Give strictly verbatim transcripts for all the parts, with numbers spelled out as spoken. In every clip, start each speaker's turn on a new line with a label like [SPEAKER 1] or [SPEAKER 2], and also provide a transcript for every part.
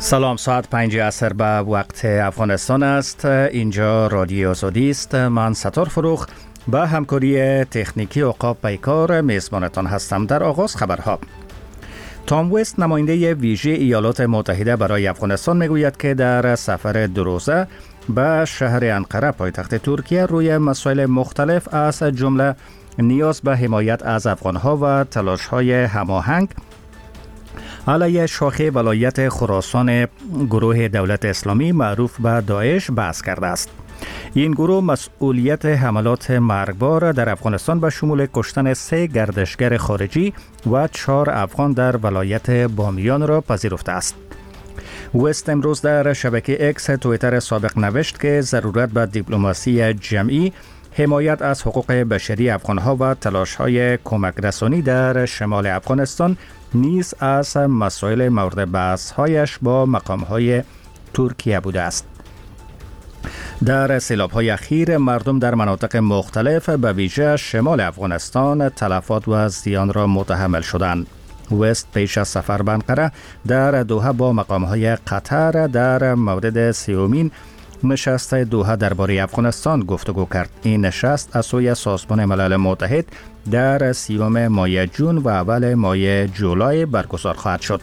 [SPEAKER 1] سلام، ساعت پنج عصر به وقت افغانستان است. اینجا رادیو آزادی است. من ستار فروخ با همکاری تکنیکی عقاب پیکار میزبانتان هستم. در آغاز خبرها. تام وست، نماینده ویژه ایالات متحده برای افغانستان، میگوید که در سفر دو روزه به شهر انقره پایتخت ترکیه روی مسائل مختلف از جمله نیاز به حمایت از افغانها و تلاش‌های هماهنگ علیه شاخه ولایت خراسان گروه دولت اسلامی معروف به داعش بحث کرده است. این گروه مسئولیت حملات مرگبار در افغانستان به شمول کشتن سه گردشگر خارجی و چهار افغان در ولایت بامیان را پذیرفته است. وست امروز در شبکه اکس توییتر سابق نوشت که ضرورت به دیپلماسی جمعی، حمایت از حقوق بشری افغانها و تلاش‌های کمک رسانی در شمال افغانستان نیز از مسائل مورد بحث‌هایش با مقام‌های ترکیه بوده است. در سیلاب‌های اخیر مردم در مناطق مختلف به ویژه شمال افغانستان تلفات و زیان را متحمل شدند. وست پیش از سفر به انقره در دوحه با مقام‌های قطر در مورد سیومین نشست دوحه درباره افغانستان گفتگو کرد. این نشست از سوی سازمان ملل متحد در سیوم ماه جون و اول ماه جولای برگزار خواهد شد.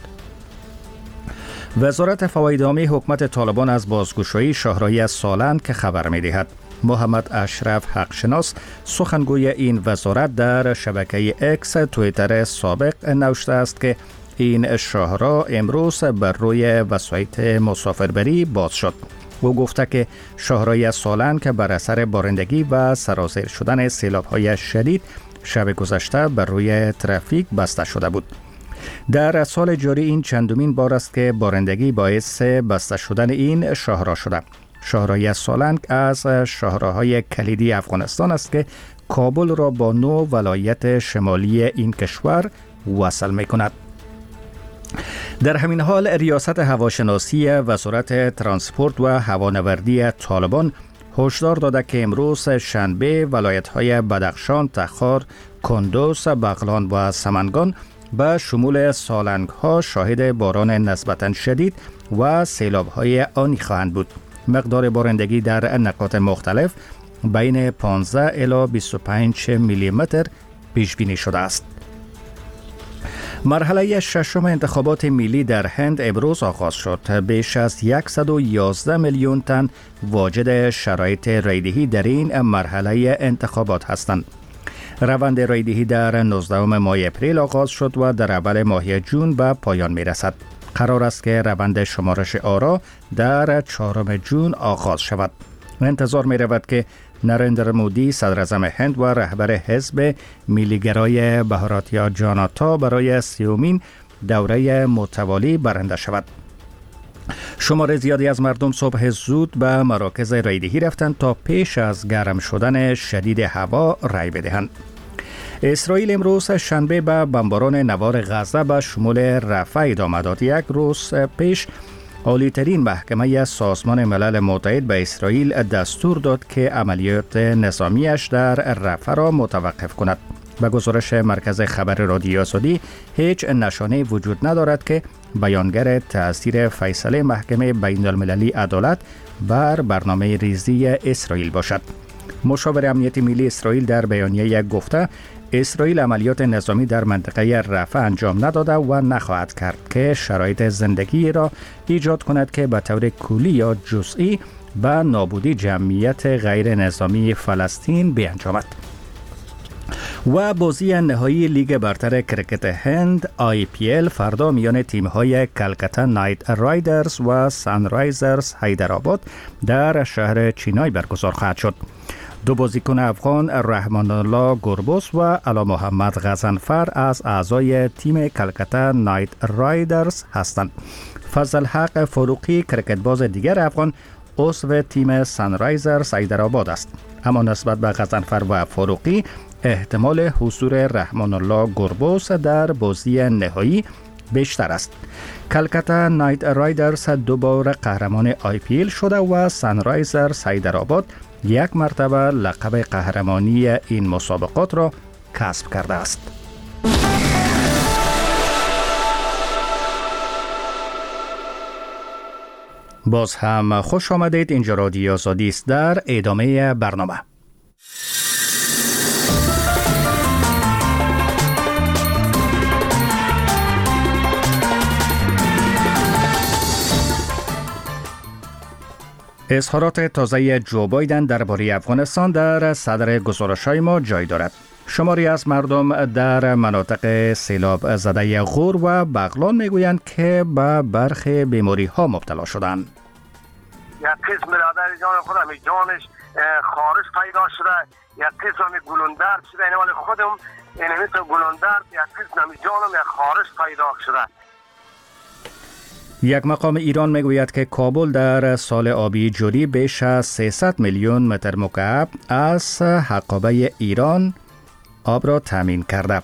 [SPEAKER 1] وزارت فواید عامه حکومت طالبان از بازگشایی شاهراهی سالن که خبر می‌دهد. محمد اشرف حقشناس، سخنگوی این وزارت، در شبکه اکس توییتر سابق نوشته است که این شاهراه امروز بر روی وسایط مسافربری باز شد. او گفته که شاهراه سالن که بر اثر بارندگی و سرازیر شدن سیلاب‌های شدید شب گذشته بر روی ترافیک بسته شده بود. در سال جاری این چندمین بار است که بارندگی باعث بسته شدن این شاهراه شده. شاهراه سالنگ از شاهراه‌های کلیدی افغانستان است که کابل را با نو ولایت شمالی این کشور وصل می‌کند. در همین حال ریاست هواشناسی وزارت ترانسپورت و هوانوردی طالبان هشدار داده که امروز شنبه ولایت‌های بدخشان، تخار، کندوز، بغلان و سمنگان به شمول سالنگ‌ها شاهد باران نسبتاً شدید و سیلاب‌های آنی خواهند بود. مقدار بارندگی در نقاط مختلف بین پانزده الی بیست و پنج میلی متر پیش بینی شده است. مرحله ششم انتخابات ملی در هند امروز آغاز شد. بیش از صد و یازده میلیون تن واجد شرایط رایدهی در این مرحله انتخابات هستند. روند رایدهی در نوزدهم ماه اپریل آغاز شد و در اول ماه جون به پایان می رسد. قرار است که روند شمارش آرا در چهارم جون آغاز شود. انتظار می رود که نریندر مودی، صدر اعظم هند و رهبر حزب میلیگرای بهاراتیا جاناتا، برای سیومین دوره متوالی برنده شود. شمار زیادی از مردم صبح زود به مراکز رایدهی رفتند تا پیش از گرم شدن شدید هوا رای بدهند. اسرائیل امروز شنبه به بمباران نوار غزه به شمول رفح ادامه داد. یک روز پیش عالی‌ترین محکمه سازمان ملل متحد به اسرائیل دستور داد که عملیات نظامیش در رفح را متوقف کند. به گزارش مرکز خبر رادیو آزادی، هیچ نشانه وجود ندارد که بیانگر تأثیر فیصله محکمه بین المللی عدالت بر برنامه ریزی اسرائیل باشد. مشاور امنیت ملی اسرائیل در بیانیه گفته اسرائیل عملیات نظامی در منطقه رفح انجام نداده و نخواهد کرد که شرایط زندگی را ایجاد کند که به طور کلی یا جزئی به نابودی جمعیت غیر نظامی فلسطین بیانجامد. و بازی نهایی لیگ برتر کرکت هند آی پی ال فردا میان تیم‌های کلکتا نایت رایدرز و سانرایزرز حیدرآباد در شهر چینای برگزار خواهد شد. دو بازیکن افغان، رحمان الله گربوس و علا محمد غضنفر، از اعضای تیم کلکتا نایت رایدرز هستند. فضل حق فاروقی، کرکتباز دیگر افغان، عضو تیم سانرایزرز حیدرآباد است. اما نسبت به غضنفر و فاروقی احتمال حضور رحمان الله گربوس در بازی نهایی بیشتر است. کلکتا نایت رایدرز دو بار قهرمان آی پی ال شده و سانرایزرز حیدرآباد یک مرتبه لقب قهرمانی این مسابقات را کسب کرده است. باز هم خوش آمدید. اینجا رادیو آزادی است. در ادامه برنامه اظهارات تازه جو بایدن درباره افغانستان در صدر گزارش‌های ما جای دارد. شماری از مردم در مناطق سیلاب زده غور و بغلان میگویند که به برخی بیماری ها مبتلا شدند.
[SPEAKER 2] یک قسم برادر جان خودم جانش خارش پیدا شده، یک قسم گلوندر شده، این ولی خودم این مثل گلوندر یک قسم جانم یک خارش پیدا شده.
[SPEAKER 1] یک مقام ایران میگوید که کابل در سال آبی جاری بیش از سیصد میلیون متر مکعب از حقابه ایران آب را تامین کرده.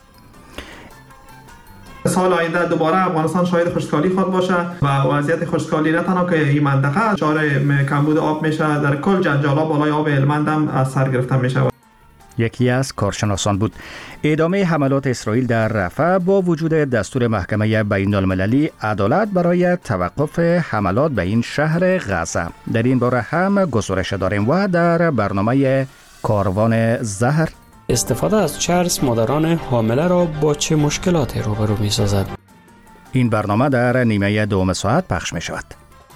[SPEAKER 3] سال آینده دوباره افغانستان شاهد خشکسالی خود باشه و وضعیت خشکسالی نه تنها که این منطقه دچار کمبود آب میشه، در کل جنجالا بالای آب هلمند هم از سر گرفته میشه.
[SPEAKER 1] یکی از کارشناسان بود. ادامه حملات اسرائیل در رفح با وجود دستور محکمه بین المللی عدالت برای توقف حملات به این شهر غزه. در این باره هم گزارش داریم و در برنامه کاروان زهر
[SPEAKER 4] استفاده از چرس مادران حامله را با چه مشکلاتی روبرو می سازد؟
[SPEAKER 1] این برنامه در نیمه دوم ساعت پخش می شود.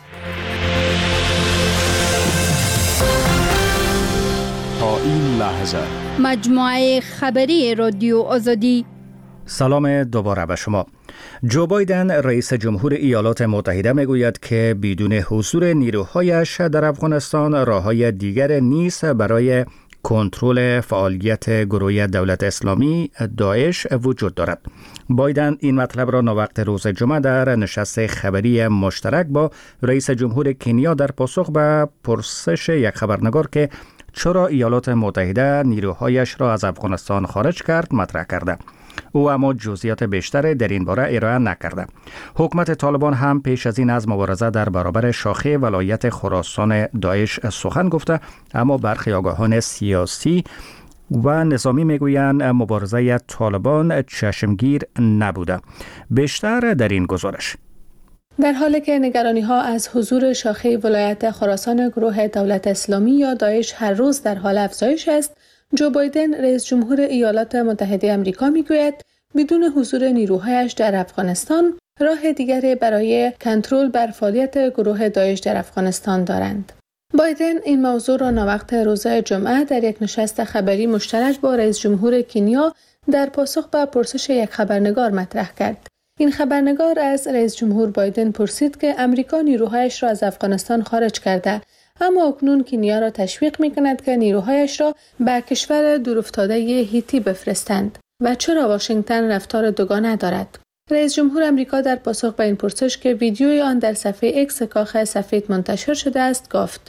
[SPEAKER 5] تا این لحظه
[SPEAKER 6] مجموعه خبری رادیو آزادی.
[SPEAKER 1] سلام دوباره به شما. جو بایدن رئیس جمهور ایالات متحده میگوید که بدون حضور نیروهایش در افغانستان راههای دیگر نیست برای کنترل فعالیت گروه دولت اسلامی داعش وجود دارد. بایدن این مطلب را ناوقت روز جمعه در نشست خبری مشترک با رئیس جمهور کنیا در پاسخ به پرسش یک خبرنگار که چرا ایالات متحده نیروهایش را از افغانستان خارج کرد مطرح کرده. او اما جزئیات بیشتر در این باره ارائه نکرده. حکومت طالبان هم پیش از این از مبارزه در برابر شاخه ولایت خراسان داعش سخن گفته، اما برخی آگاهان سیاسی و نظامی میگویند مبارزه طالبان چشمگیر نبوده. بیشتر در این گزارش.
[SPEAKER 7] در حالی که نگرانی‌ها از حضور شاخه ولایت خراسان گروه دولت اسلامی یا داعش هر روز در حال افزایش است، جو بایدن رئیس جمهور ایالات متحده آمریکا میگوید بدون حضور نیروهایش در افغانستان راه دیگری برای کنترل بر فعالیت گروه داعش در افغانستان دارند. بایدن این موضوع را ناوقت روز جمعه در یک نشست خبری مشترک با رئیس جمهور کنیا در پاسخ به پرسش یک خبرنگار مطرح کرد. این خبرنگار از رئیس جمهور بایدن پرسید که امریکا نیروهایش را از افغانستان خارج کرده، اما اکنون کنیا را تشویق می‌کند که نیروهایش را به کشور دورافتاده هیتی بفرستند و چرا واشنگتن رفتار دوگانه دارد. رئیس جمهور آمریکا در پاسخ به این پرسش که ویدیوی آن در صفحه اکس کاخ سفید منتشر شده است گفت: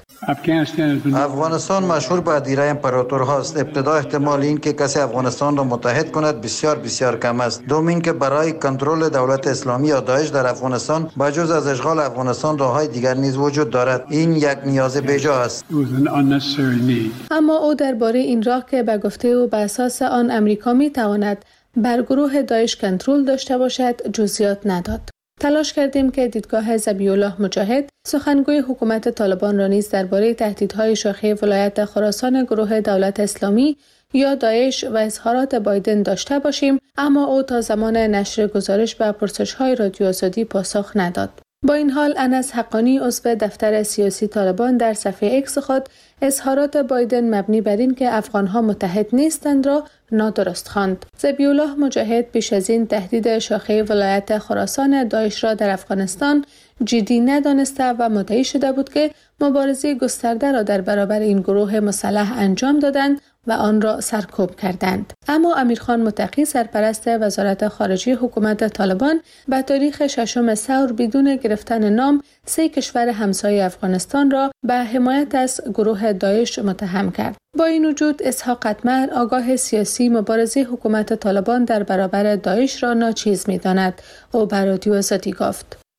[SPEAKER 8] افغانستان مشهور به دیره امپراتورهاست. ابتدا احتمال این که کسی افغانستان را متحد کند بسیار بسیار کم است. دوم این که برای کنترل دولت اسلامی یا داعش در افغانستان بجز از اشغال افغانستان راههای دیگر نیز وجود دارد. این یک نیاز بیجا است.
[SPEAKER 7] اما او درباره این راه که به گفته او به اساس آن امریکا می تواند بر گروه داعش کنترل داشته باشد جزئیات نداد. تلاش کردیم که دیدگاه ذبیح الله مجاهد سخنگوی حکومت طالبان را نیز درباره تهدیدهای شاخه ولایت خراسان گروه دولت اسلامی یا داعش و اظهارات بایدن داشته باشیم، اما او تا زمان نشر گزارش به پرسش‌های رادیو آزادی پاسخ نداد. با این حال انس حقانی عضو دفتر سیاسی طالبان در صفحه اکس خود اظهارات بایدن مبنی بر این که افغانها متحد نیستند را نادرست خواند. ذبیح الله مجاهد پیش از این تهدید شاخه ولایت خراسان داعش را در افغانستان جدی ندانسته و مدعی شده بود که مبارزه گسترده را در برابر این گروه مسلح انجام دادند و آن را سرکوب کردند. اما امیرخان متقی سرپرست وزارت خارجه حکومت طالبان به تاریخ ششم ثور بدون گرفتن نام سه کشور همسایه افغانستان را به حمایت از گروه داعش متهم کرد. با این وجود اسحاق قطمر آگاه سیاسی مبارزه حکومت طالبان در برابر داعش را ناچیز می‌داند. او به رادیو آزادی گفت: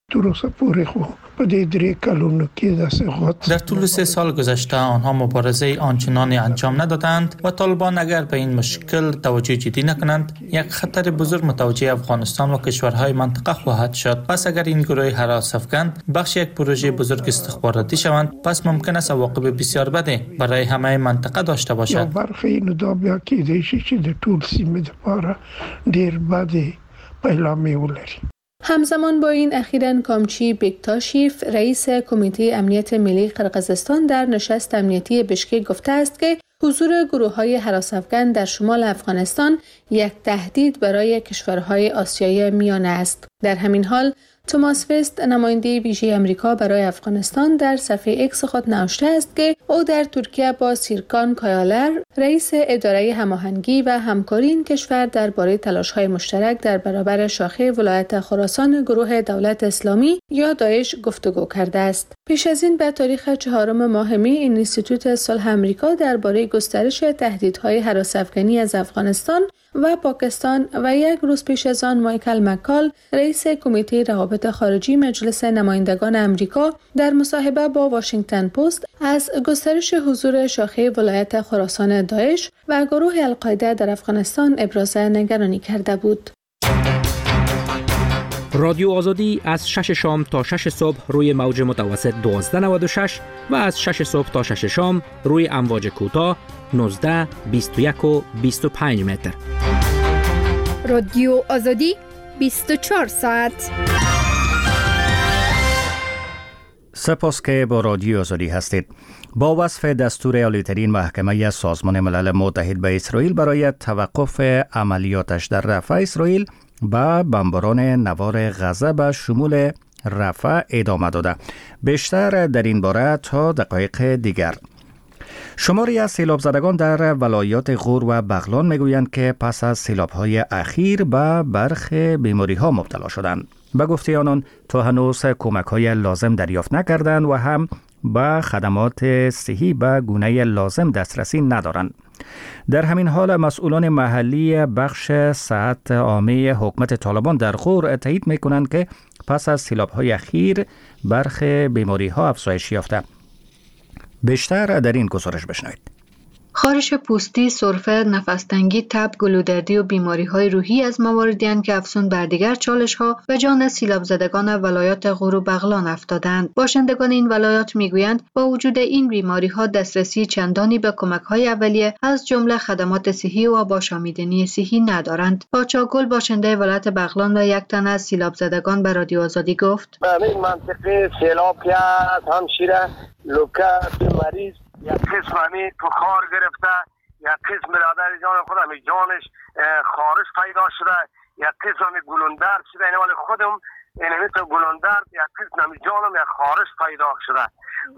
[SPEAKER 9] درست پوری خو پدی دری کلونو کی دست خود.
[SPEAKER 10] در طول سه سال گذشته آنها مبارزه آنچنانی انجام ندادند و طالبان اگر به این مشکل توجه جدی نکنند یک خطر بزرگ متوجه افغانستان و کشورهای منطقه خواهد شد. پس اگر این گروه هراس افکن بخش یک پروژه بزرگ استخباراتی شوند پس ممکن است عواقب بسیار بده برای همه منطقه داشته باشد.
[SPEAKER 9] برخی اینو دا بیا کی دیشی چه در طول سیمه دپاره دیر بده پیلا میولری.
[SPEAKER 7] همزمان با این اخیراً کامچی بیکتاشیف رئیس کمیته امنیت ملی قرقیزستان در نشست امنیتی بشکک گفته است که حضور گروه‌های هراس افکن در شمال افغانستان یک تهدید برای کشورهای آسیای میانه است. در همین حال توماس وست نماینده ویژه امریکا برای افغانستان در صفحه اکس خود نوشته است که او در ترکیه با سیرکان کایالر رئیس اداره هماهنگی و همکاری این کشور درباره تلاش‌های مشترک در برابر شاخه ولایت خراسان گروه دولت اسلامی یا داعش گفتگو کرده است. پیش از این به تاریخ چهارم ماه می اینستیتوت صلح امریکا درباره گسترش تهدیدهای هراس افکنی از افغانستان و پاکستان و یک روز پیش از آن مایکل مکال رئیس کمیته روابط خارجی مجلس نمایندگان امریکا در مصاحبه با واشنگتن پست از گسترش حضور شاخه ولایت خراسان داعش و گروه القاعده در افغانستان ابراز نگرانی کرده بود.
[SPEAKER 11] رادیو آزادی از شش شام تا شش صبح روی موج متوسط دوازده نود و شش و از شش صبح تا شش شام روی امواج کوتاه نوزده، بیست و یک و بیست و پنج متر.
[SPEAKER 6] رادیو آزادی بیست و چهار ساعت.
[SPEAKER 1] سپاس که با رادیو آزادی هستید. با وصف دستور عالی‌ترین محکمه سازمان ملل متحد به اسرائیل برای توقف عملیاتش در رفح، اسرائیل با بمباران نوار غزه به شمول رفح ادامه داده. بیشتر در این باره تا دقایق دیگر. شماری از سیلاب زدگان در ولایات غور و بغلان میگویند که پس از سیلاب‌های اخیر به برخی بیماری‌ها مبتلا شدند. به گفته آنان تا هنوز کمک‌های لازم دریافت نکردند و هم به خدمات صحی به گونه لازم دسترسی ندارند. در همین حال مسئولان محلی بخش صحت عامه حکومت طالبان در غور تایید می‌کنند که پس از سیلاب‌های اخیر برخی بیماری‌ها افزایش یافته. بیشتر در این گزارش بشنوید.
[SPEAKER 12] خارش پوستی، سرفه، نفس‌تنگی، تب، گلودردی و بیماری‌های روحی از مواردی اند که افزون بر دیگر چالش‌ها و جان سیلاب زدگان ولایات غور و بغلان افتادند. باشندگان این ولایات می‌گویند با وجود این بیماری‌ها دسترسی چندانی به کمک‌های اولیه از جمله خدمات صحی و آب آشامیدنی صحی ندارند. پاچا گل باشنده ولایت بغلان و یک تن از سیلاب زدگان به رادیو آزادی گفت:
[SPEAKER 2] این منطقه سیلاب کرد، همشیره لوکه مریض یک قسم همی بخار گرفته، یک قسم برادر جان خودم جانش خارش پیدا شده، یک قسم همی گلوندر شده. این ولی خودم این همی تو گلوندر یک قسم همی جانم یک خارش پیدا شده.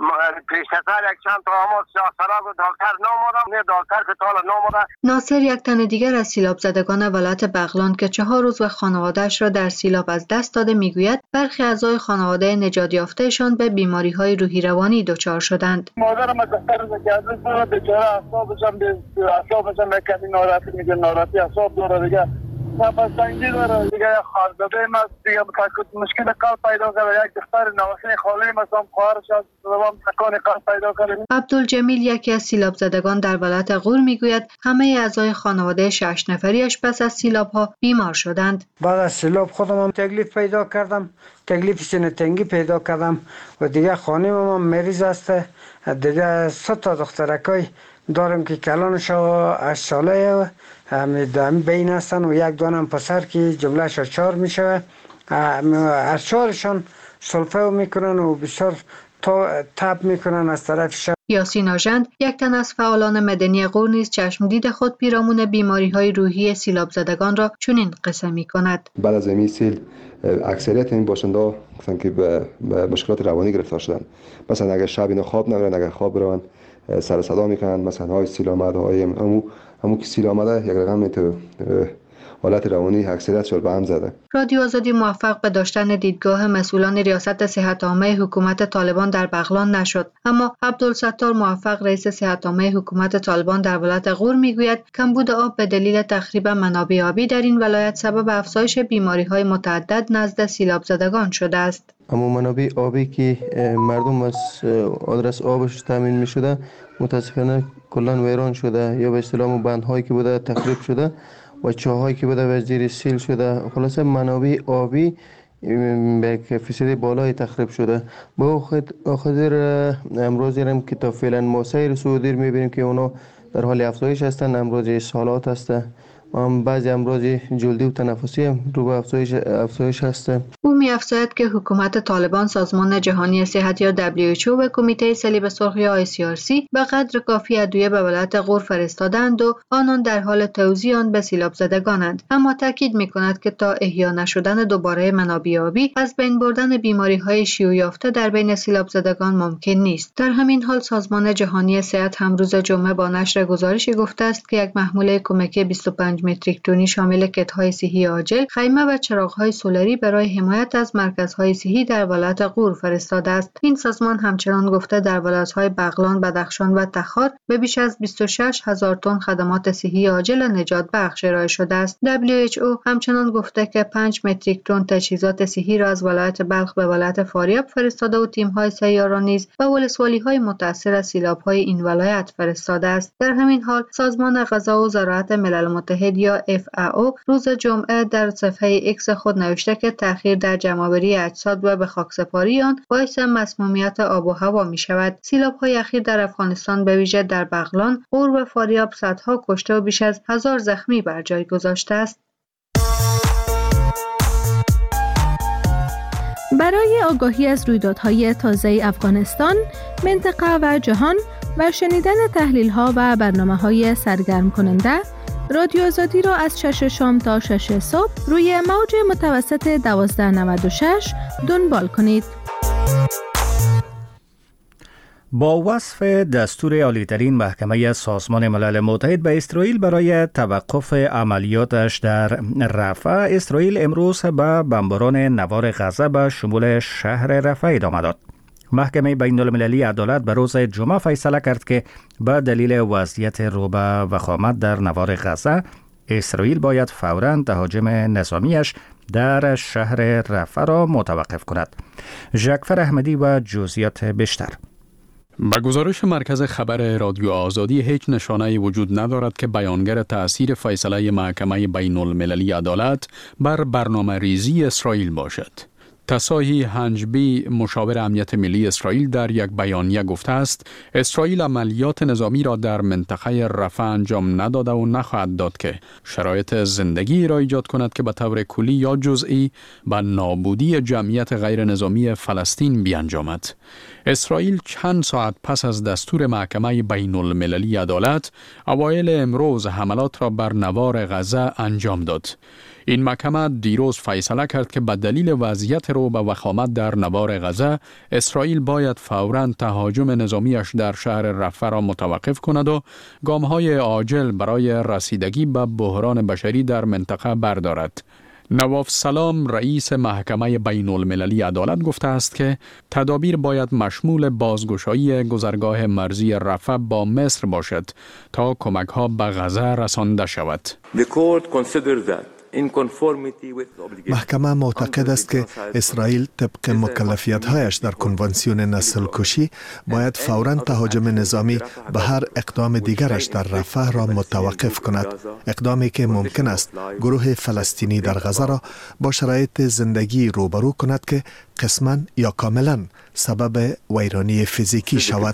[SPEAKER 2] پیشتر یک چند تا آماز سیاسراب و دکتر نامادم، نه دکتر که تالا ناماده.
[SPEAKER 12] ناصر یک تن دیگر از سیلاب زدگان ولایت بغلان که چهار روز و خانواده‌اش را در سیلاب از دست داده میگوید برخی اعضای خانواده نجات یافتهشان به بیماری‌های روحی روانی دچار شدند.
[SPEAKER 13] مادرم از دختر زکیازه سر بیچاره اعصابشم به اعصابشم کمی ناراحتی میگه، ناراحتی اعصاب داره دیگه. نفس تنگی داره دیگه، خالداده ماست دیگه، مشکل قلب پیدا کرده. یک دختر نواسه خاله مثلا خواهرش از دوام تکان قلب پیدا کرده.
[SPEAKER 12] عبدالجمیل یکی از سیلاب زدگان در ولایت غور میگوید همه اعضای خانواده شش نفریش پس از سیلاب‌ها بیمار شدند.
[SPEAKER 14] بعد از سیلاب خودم هم تکلیف پیدا کردم، تکلیف سینه تنگی پیدا کردم و دیگه خانم هم مریض است. دیگه سه تا دخترکای دارم که کلانش هشت ساله هم بین هستن و یک دانم پسر که جملهش چهار میشه. از چهارشان سلفه میکنن و بسیار تب میکنن از طرفش.
[SPEAKER 12] یاسین آژند یک تن از فعالان مدنی غور نیز چشمدید خود پیرامون بیماری‌های روحی سیلاب زدگان را چنین قصه می‌کند.
[SPEAKER 15] بعد از این سیل اکثریت این باشنده مثلا که به مشکلات روانی گرفتار شدن. مثلا اگر شب اینا خواب نمیرن، اگر خواب برن سر صدا میکنن، مثلا های سیل آمده، های همو همو که سیل آمده یک رقم تو حالت روانی اکثریتشون به هم زده.
[SPEAKER 12] رادیو آزادی موفق به داشتن دیدگاه مسئولان ریاست صحت عامه حکومت طالبان در بغلان نشد، اما عبدالستار موفق رئیس صحت عامه حکومت طالبان در ولایت غور میگوید کمبود آب به دلیل تخریب منابع آبی در این ولایت سبب افزایش بیماری‌های متعدد نزد سیلاب زدگان شده است.
[SPEAKER 16] اما منابع آبی که مردم از آدرس آبش تامین می شده متاسفانه کلان ویران شده، یا به اصطلاح بندهایی که بوده تخریب شده و چاهایی که بوده وزیر سیل شده. خلاصه منابع آبی به فیصد بالای تخریب شده. با خاطر امروز هم که تا فعلا ما سیر سعودی می بینیم که اونا در حال افزایش هستند. امروز سالات هستند، بعضی امراض جلدی و تنفسی هم رو به افزایش افزایش هست.
[SPEAKER 12] او می‌افزاید که حکومت طالبان سازمان جهانی صحت یا دبلیو اچ او و کمیته صلیب سرخ یا آی سی آر سی به قدر کافی ادویه به ولایت غور فرستادند و آنان در حال توزیع آن به سیلاب زدگانند، اما تاکید می‌کند که تا احیا نشدن دوباره منابع آبی از بین بردن بیماری‌های شیوع یافته در بین سیلاب زدگان ممکن نیست. در همین حال سازمان جهانی صحت هم روز جمعه با نشر گزارشی گفته است که یک محموله کمکی بیست و پنج متریک تنی شامل کت‌های صحی عاجل، خیمه و چراغ‌های سولری برای حمایت از مرکزهای صحی در ولایت غور فرستاده است. این سازمان همچنان گفته در ولایت‌های بغلان، بدخشان و تخار به بیش از بیست و شش هزار تن خدمات صحی عاجل نجات بخش ارائه شده است. دبلیو اچ او همچنان گفته که پنج متریک تن تجهیزات صحی را از ولایت بلخ به ولایت فاریاب فرستاده و تیم‌های سیاره نیز به ولسوالی‌های متأثر از سیلاب‌های این ولایت فرستاده است. در همین حال سازمان غذا و زراعت ملل متحد یا اف ای او روز جمعه در صفحه ایکس خود نوشته که تأخیر در جمع‌آوری اجساد و به خاکسپاری آن باعث مسمومیت آب و هوا می شود. سیلاب‌های اخیر در افغانستان به ویژه در بغلان، غور و فاریاب صدها کشته و بیش از هزار زخمی بر جای گذاشته است.
[SPEAKER 7] برای آگاهی از رویدادهای تازه افغانستان، منطقه و جهان و شنیدن تحلیل‌ها و برنامه‌های سرگرم کننده، رادیو آزادی را از شش شام تا شش صبح روی موج متوسط دوازده نود و شش دنبال کنید.
[SPEAKER 1] با وصف دستور عالی‌ترین محکمه سازمان ملل متحد به اسرائیل برای توقف عملیاتش در رفح، اسرائیل امروز به بمباران نوار غزه به شمول شهر رفح ادامه داد. محکمه بین المللی عدالت به روز جمعه فیصله کرد که به دلیل وضعیت رو به وخامت در نوار غزه، اسرائیل باید فوراً تهاجم نظامیش در شهر رفح را متوقف کند. ژکفر احمدی و جزئیات بیشتر.
[SPEAKER 5] به گزارش مرکز خبر رادیو آزادی، هیچ نشانه‌ای وجود ندارد که بیانگر تأثیر فیصله محکمه بین المللی عدالت بر برنامه ریزی اسرائیل باشد. تساهی هنجبی، مشاور امنیت ملی اسرائیل، در یک بیانیه گفته است اسرائیل عملیات نظامی را در منطقه رفح انجام نداده و نخواهد داد که شرایط زندگی را ایجاد کند که به طور کلی یا جزئی به نابودی جمعیت غیر نظامی فلسطین بیانجامد. اسرائیل چند ساعت پس از دستور محکمه بین المللی عدالت اوایل امروز حملات را بر نوار غزه انجام داد. این محکمه دیروز فیصله کرد که به دلیل وضعیت رو به وخامت در نوار غزه، اسرائیل باید فوراً تهاجم نظامیش در شهر رفح را متوقف کند و گام‌های عاجل برای رسیدگی به بحران بشری در منطقه بردارد. نواف سلام، رئیس محکمه بین المللی عدالت، گفته است که تدابیر باید مشمول بازگشایی گذرگاه مرزی رفح با مصر باشد تا کمک‌ها به غزه رسانده شود.
[SPEAKER 17] محکمه معتقد است که اسرائیل طبق مکلفیت‌هایش در کنوانسیون نسل کشی باید فوراً تهاجم نظامی به هر اقدام دیگرش در رفح را متوقف کند، اقدامی که ممکن است گروه فلسطینی در غزه را با شرایط زندگی روبرو کند که قسماً یا کاملاً سبب ویرانی فیزیکی شود.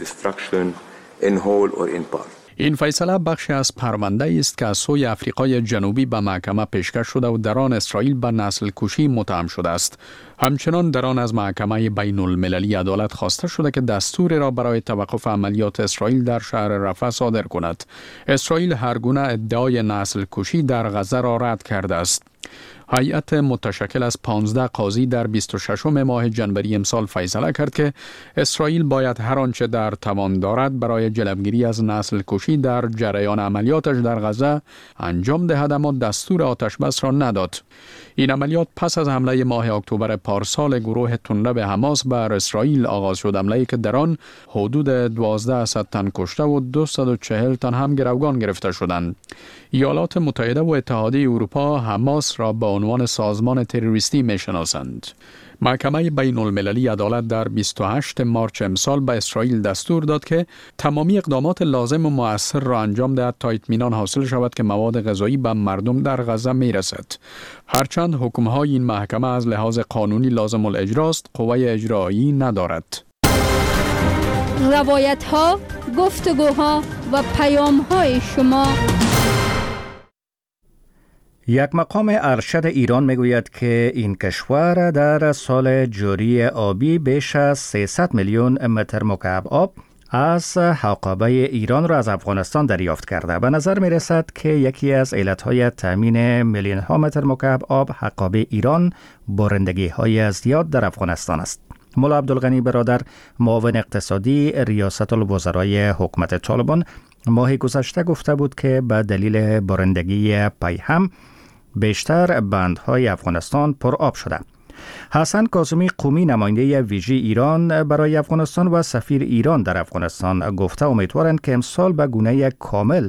[SPEAKER 5] این فیصله بخشی از پرونده است که از سوی آفریقای جنوبی به محکمه پیشکش شده و در آن اسرائیل به نسل کشی متهم شده است. همچنان در آن از محکمه بین المللی عدالت خواسته شده که دستور را برای توقف عملیات اسرائیل در شهر رفح صادر کند. اسرائیل هر گونه ادعای نسل کشی در غزه را رد کرده است. هیئت متشکل از پانزده قاضی در بیست و ششم ماه جنوری امسال فیصله کرد که اسرائیل باید هر آنچه در توان دارد برای جلوگیری از نسل کشی در جریان عملیاتش در غزه انجام دهد، اما دستور آتش بس را نداد. این عملیات پس از حمله ماه اکتبر پارسال گروه تندرو حماس بر اسرائیل آغاز شد، حمله‌ای که در آن حدود دوازده صد تن کشته و دویست و چهل تن هم گروگان گرفته شدند. ایالات متحده و اتحادیه اروپا حماس را به عنوان سازمان تروریستی می‌شناسند. محکمه بین المللی عدالت در بیست و هشتم مارس امسال به اسرائیل دستور داد که تمامی اقدامات لازم و مؤثر را انجام دهد تا اطمینان حاصل شود که مواد غذایی به مردم در غزه میرسد. هرچند حکم‌های این محکمه از لحاظ قانونی لازم الاجرا است، قوه اجرایی ندارد.
[SPEAKER 6] روایت‌ها، گفتگوها و پیام‌های شما.
[SPEAKER 1] یک مقام ارشد ایران میگوید که این کشور در سال جاری آبی بیش از سیصد میلیون متر مکعب آب از حقابه ایران را از افغانستان دریافت کرده. به نظر می رسد که یکی از علتهای تامین میلیون ها متر مکعب آب حقابه ایران بارندگی های زیاد در افغانستان است. مولا عبدالغنی برادر، معاون اقتصادی ریاست الوزرای حکومت طالبان، ماه گذشته گفته بود که به دلیل بارندگی پیهم بیشتر بندهای افغانستان پر آب شده. حسن کاظمی قومی، نماینده ویژه ایران برای افغانستان و سفیر ایران در افغانستان، گفته امیدوارند که امسال به گونه کامل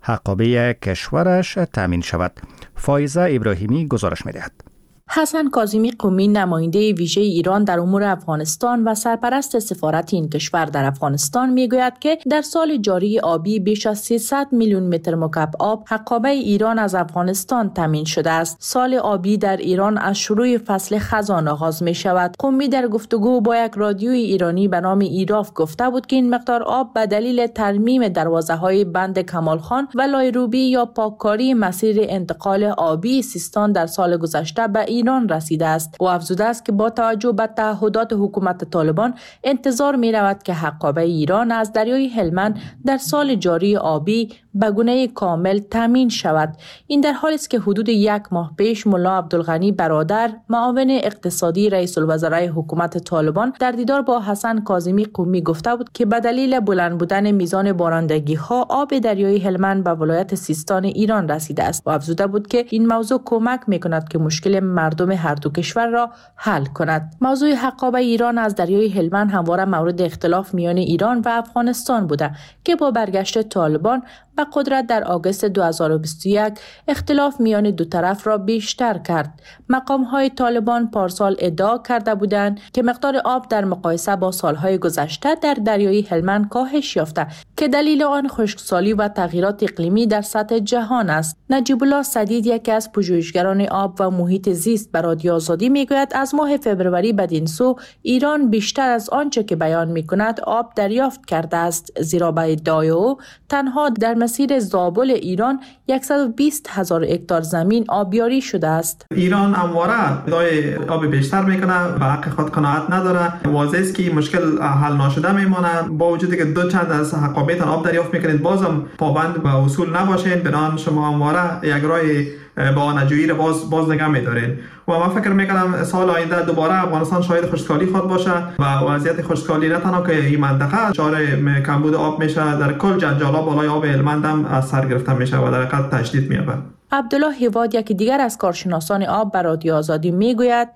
[SPEAKER 1] حقابه کشورش تامین شود. فایزه ابراهیمی گزارش می‌دهد.
[SPEAKER 18] حسن کاظمی قومی، نماینده ویژه ایران در امور افغانستان و سرپرست سفارت این کشور در افغانستان، میگوید که در سال جاری آبی بیش از سیصد میلیون متر مکعب آب حقابه ایران از افغانستان تامین شده است. سال آبی در ایران از شروع فصل خزان آغاز می شود. قومی در گفتگو با یک رادیوی ایرانی به نام ایراف گفته بود که این مقدار آب به دلیل ترمیم دروازه‌های بند کمال خان و لایروبی یا پاککاری مسیر انتقال آبی سیستان در سال گذشته به ایران رسیده است. او افزوده است که با توجه به تعهدات حکومت طالبان انتظار می رود که حقابه ایران از دریای هلمند در سال جاری آبی به گونه کامل تامین شود. این در حالی است که حدود یک ماه پیش مولا عبدالغنی برادر، معاون اقتصادی رئیس الوزرای حکومت طالبان، در دیدار با حسن کاظمی قومی گفته بود که به دلیل بلند بودن میزان بارندگی ها آب دریای هلمند به ولایت سیستان ایران رسیده است و افزوده بود که این موضوع کمک می کند که مشکل مردم هر دو کشور را حل کند. موضوع حقابه ایران از دریای هلمند همواره مورد اختلاف میان ایران و افغانستان بوده که با برگشت طالبان به قدرت در آگوست دو هزار و بیست و یک اختلاف میان دو طرف را بیشتر کرد. مقام‌های طالبان پارسال ادعا کرده بودند که مقدار آب در مقایسه با سالهای گذشته در دریای هلمند کاهش یافته که دلیل آن خشکسالی و تغییرات اقلیمی در سطح جهان است. نجیب الله سدید، یکی از پژوهشگران آب و محیط زیست، به رادیو آزادی میگوید از ماه فوریه بدین سو ایران بیشتر از آنچه که بیان میکند آب دریافت کرده است، زیرا به ادعای او تنها در مسیر زابل ایران صد و بیست هزار هکتار زمین آبیاری شده است.
[SPEAKER 3] ایران همواره ادعای آب بیشتر میکنه، به حق خود قناعت نداره. واضح است که این مشکل حل نشده میمانه. با وجودی که دو چند از حقابه تان آب دریافت میکنید، بازم پابند به اصول نباشین، بنان شما همواره یک راه با نجویی را باز باز نگه می‌دارین. و من فکر میکنم سال آینده دوباره افغانستان شاهد خشکسالی خود باشه و وضعیت خشکسالی نه تنها که این منطقه دچار کمبود آب میشه، در کل جنجالا بالای آب هلمند هم از سر گرفته میشه و در حقیقت تشدید می‌یابد.
[SPEAKER 18] عبدالله هیواد، یکی دیگر از کارشناسان آب، به رادیو آزادی میگوید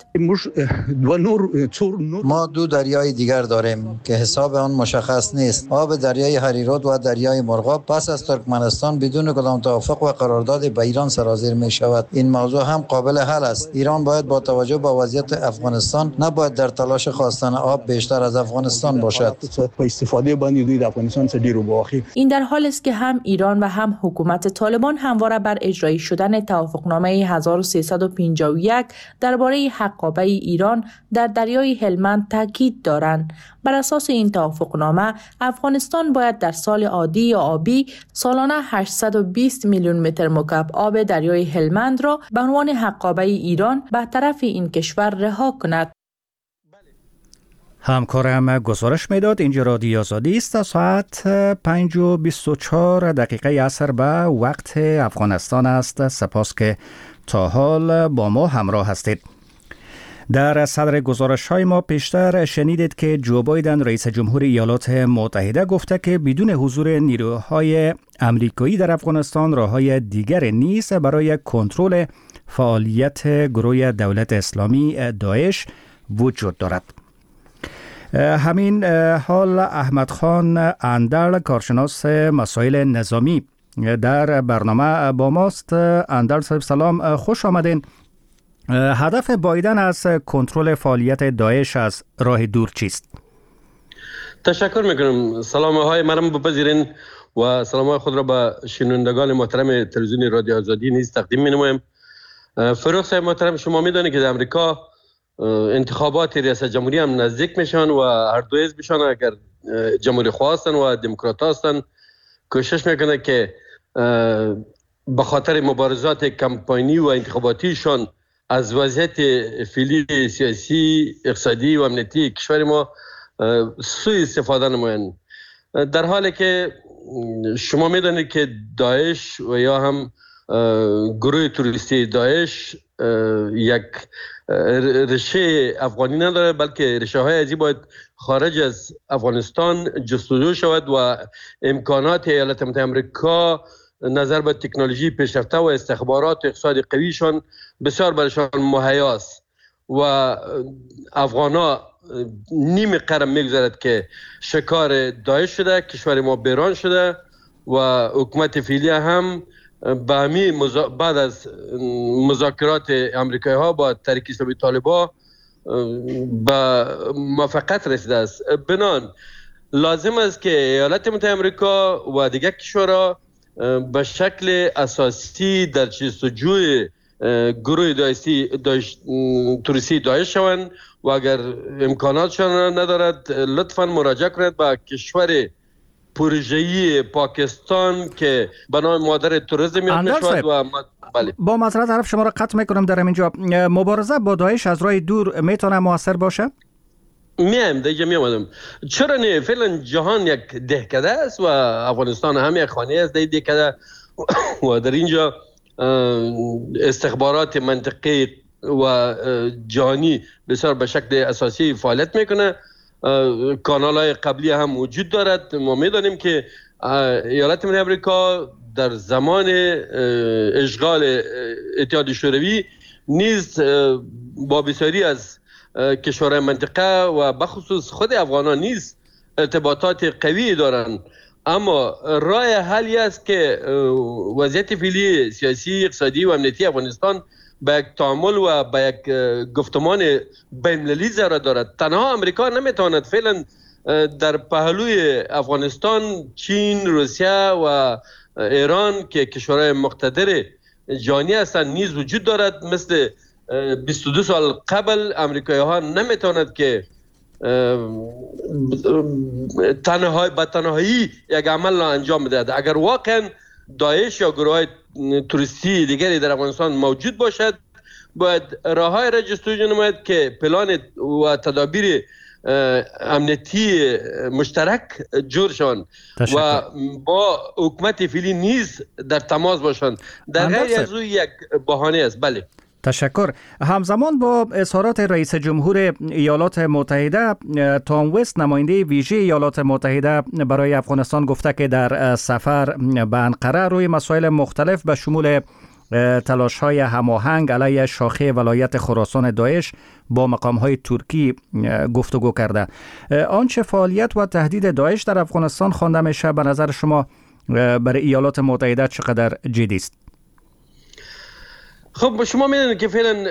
[SPEAKER 8] ما دو دریای دیگر داریم که حساب آن مشخص نیست. آب دریای هریرود و دریای مرغاب پس از ترکمنستان بدون کدام توافق و قرارداد به ایران سرازیر می شود. این موضوع هم قابل حل است. ایران باید با توجه به وضعیت افغانستان نباید در تلاش خواستن آب بیشتر از افغانستان باشد.
[SPEAKER 18] استفاده باندې دوی د افغانستان څخه ډیر وباخي. این در حالی است که هم ایران و هم حکومت طالبان همواره بر اجرای شدن توافقنامه هزار و سیصد و پنجاه و یک درباره حقابه ایران در دریای هلمند تاکید دارند. بر اساس این توافقنامه افغانستان باید در سال عادی یا آبی سالانه هشتصد و بیست میلیون متر مکعب آب دریای هلمند را به عنوان حقابه ایران به طرف این کشور رها کند.
[SPEAKER 1] همکارم گزارش میداد. اینجا رادیو آزادی است. ساعت پنج و بیست و چهار دقیقه عصر به وقت افغانستان است. سپاس که تا حال با ما همراه هستید. در صدر گزارش های ما پیشتر شنیدید که جو بایدن رئیس جمهور ایالات متحده گفته که بدون حضور نیروهای امریکایی در افغانستان راههای دیگر نیست برای کنترل فعالیت گروه دولت اسلامی داعش وجود دارد. همین حال احمد خان اندرل کارشناس مسائل نظامی در برنامه با ماست. اندرل صاحب سلام، خوش آمدین. هدف بایدن از کنترل فعالیت داعش از راه دور چیست؟
[SPEAKER 19] تشکر میکنم. سلام های منم بپذیرین و سلام های خود را به شنوندگان محترم تلویزیون رادیو آزادی نیز تقدیم مینمایم. فروغ صاحب محترم، شما میدونید که در امریکا انتخابات ریاست جمهوری هم نزدیک میشن و هر دو حزبشان اگر جمهوری خواه هستن و دموکرات هستن کوشش میکنه که به خاطر مبارزات کمپاینی و انتخاباتیشان از وضعیت فعلی سیاسی، اقتصادی و امنیتی کشور ما سوء استفاده نمایند. در حالی که شما میدونید که داعش و یا هم گروه توریستی داعش یک ریشه افغانی نداره، بلکه ریشه های ازی باید خارج از افغانستان جستجو شود و امکانات ایالات متحده آمریکا نظر به تکنولوژی پیشرفته و استخبارات و اقتصاد قویشان بسیار برشان مهیاست و افغانا نیم قرن میگذارد که شکار داعش شده، کشور ما بیران شده و حکومت فعلی هم به همین مزا... بعد از مذاکرات امریکایی ها با تحریک اسلامی طالبان به موافقت رسیده است. بنان لازم است که ایالات متحده آمریکا و دیگر کشورها به شکل اساسی در جستجوی گروه داعشی داعش توریستی داعش شوند و اگر امکاناتشان ندارد لطفاً مراجعه کنند به کشور پروژه‌ای پاکستان که به نام مادر توریسم یاد میشود و بله.
[SPEAKER 1] با معذرت طرف شما را قطع میکنم در اینجا. مبارزه با داعش از راه دور میتونه موثر باشه؟
[SPEAKER 19] میام دیگه میامدم. چرا نه؟ فعلا جهان یک دهکده است و افغانستان هم یک خانه است در دهکده و در اینجا استخبارات منطقی و جهانی بسیار به شکل اساسی فعالیت میکنه. کانال های قبلی هم وجود دارد. ما میدانیم که ایالات متحده آمریکا در زمان اشغال اتحاد شوروی نیز با بسیاری از کشورهای منطقه و بخصوص خود افغانان نیز ارتباطات قوی دارند، اما راه حلی است که وضعیت فعلی سیاسی، اقتصادی و امنیتی افغانستان به یک تعامل و به یک گفتمان بین‌المللی ضرر دارد. تنها امریکا نمیتواند فعلا در پهلوی افغانستان چین، روسیه و ایران که کشورهای مقتدر جهانی هستند نیز وجود دارد. مثل بیست و دو سال قبل امریکایی ها نمیتواند که تنهایی به تنهایی یک عمل را انجام بدهد. اگر واقعا داعش یا گروه های توریستی دیگری در افغانستان موجود باشد باید راههای را جستجو نماید که پلان و تدابیر امنیتی مشترک جور شوند و با حکومت فعلی نیز در تماس باشند. در غیر از او یک بهانه است. بله.
[SPEAKER 1] تشکر. همزمان با اظهارات رئیس جمهور ایالات متحده، تام وست نماینده ویژه ایالات متحده برای افغانستان گفته که در سفر به انقره روی مسائل مختلف به شمول تلاش‌های هماهنگ علیه شاخه ولایت خراسان داعش با مقام‌های ترکی گفتگو کرده. آنچه فعالیت و تهدید داعش در افغانستان خوانده میشه به نظر شما برای ایالات متحده چقدر جدی است؟
[SPEAKER 19] خب شما میدونید که فعلا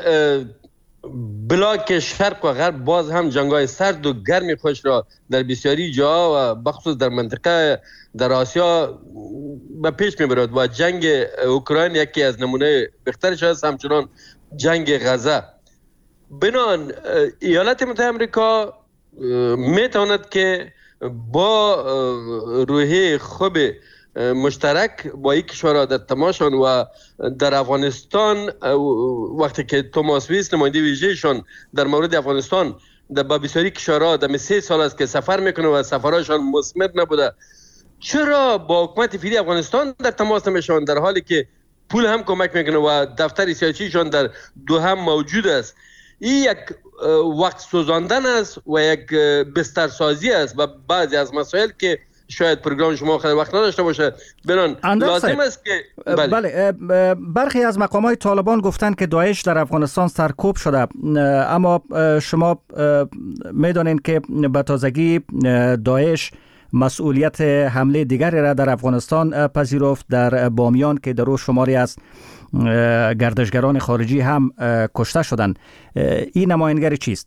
[SPEAKER 19] بلاک شرق و غرب باز هم جنگ‌های سرد و گرمی خوش را در بسیاری جاها و بخصوص در منطقه در آسیا به پیش میبرد و جنگ اوکراین یکی از نمونه بهترش است، همچنان جنگ غزه. بنان ایالات متحده آمریکا میتواند که با روحیه خوب مشترک با یک کشورها در تماشان و در افغانستان وقتی که توماس ویس نماینده ویژه‌شان در مورد افغانستان در با بسیاری کشورها در سه سال است که سفر میکنه و سفرهاشان مثمر نبوده، چرا با حکومت فعلی افغانستان در تماس نمیشون در حالی که پول هم کمک میکنه و دفتر سیاسیشان در دو هم موجود است. این یک وقت سوزاندن است و یک بسترسازی است و بعضی از مسائل که شاید پروگرام شما خیلی وقت نداشته باشه بنان لازم است که
[SPEAKER 1] بله, بله برخی از مقامات طالبان گفتند که داعش در افغانستان سرکوب شده، اما شما میدانید که به تازگی داعش مسئولیت حمله دیگری را در افغانستان پذیرفت در بامیان که در او شماری از گردشگران خارجی هم کشته شدند. این نمایانگری چیست؟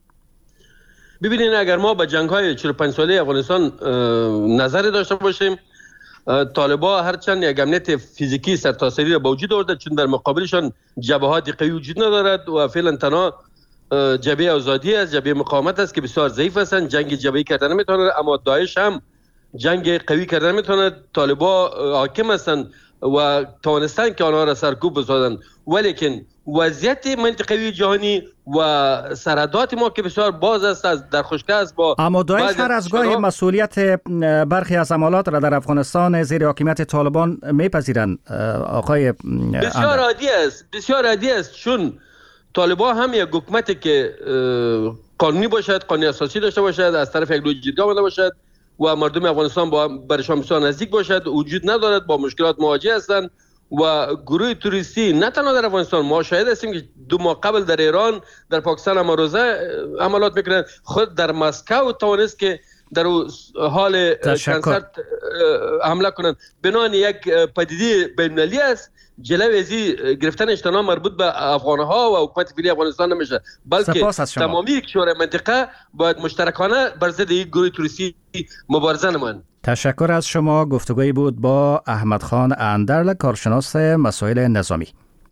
[SPEAKER 19] ببینید اگر ما به جنگ‌های چهل و پنج ساله افغانستان نظری داشته باشیم، طالبان هرچند یک امنیت فیزیکی سرتاسری را به وجود آورده چون در مقابلشان جبهات قوی وجود ندارد و فعلا تنها جبهه آزادی است، جبهه مقاومت است که بسیار ضعیف هستند، جنگ جبهه‌ای کردن نمیتواند، اما داعش هم جنگ قوی کردن نمیتواند. طالبان حاکم هستند و توانستند که آنها را سرکوب بسازند، ولیکن وضعیت منطقوی جهانی و سرحدات ما که بسیار باز است از در خشکی است با
[SPEAKER 1] اما داعش هر از گاهی مسئولیت برخی از عملیات را در افغانستان زیر حاکمیت طالبان میپذیرند. آقای
[SPEAKER 19] بسیار عادی است، بسیار عادی است چون طالبان هم یک حکومتی که قانونی باشد، قانون اساسی داشته باشد، از طرف یک لوی جرگه آمده باشد و مردم افغانستان با برشان بسیار نزدیک باشد، وجود ندارد، با مشکلات مواجه هستند و گروه توریستی نه تنها در افغانستان، ما شاهد هستیم که دو ماه قبل در ایران در پاکستان هم روزه عملیات میکنند. خود در مسکو توانست که در حال کنسرت حمله کنند. بنان یک پدیده بین‌المللی است. جلوی ازی گرفتن اجتماع مربوط به افغانها و حکومت فعلی افغانستان نمیشه، بلکه تمامی کشورهای منطقه باید مشترکانه بر ضد این گروه توریستی مبارزه نمایند.
[SPEAKER 1] تشکر از شما. گفتگویی بود با احمد خان اندرل، کارشناس مسائل نظامی.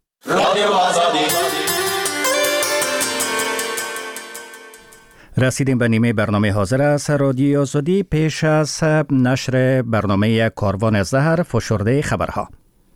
[SPEAKER 1] رسیدیم به نیمه برنامه حاضر است رادیو آزادی. پیش از نشر برنامه کاروان زهر، فشرده خبرها.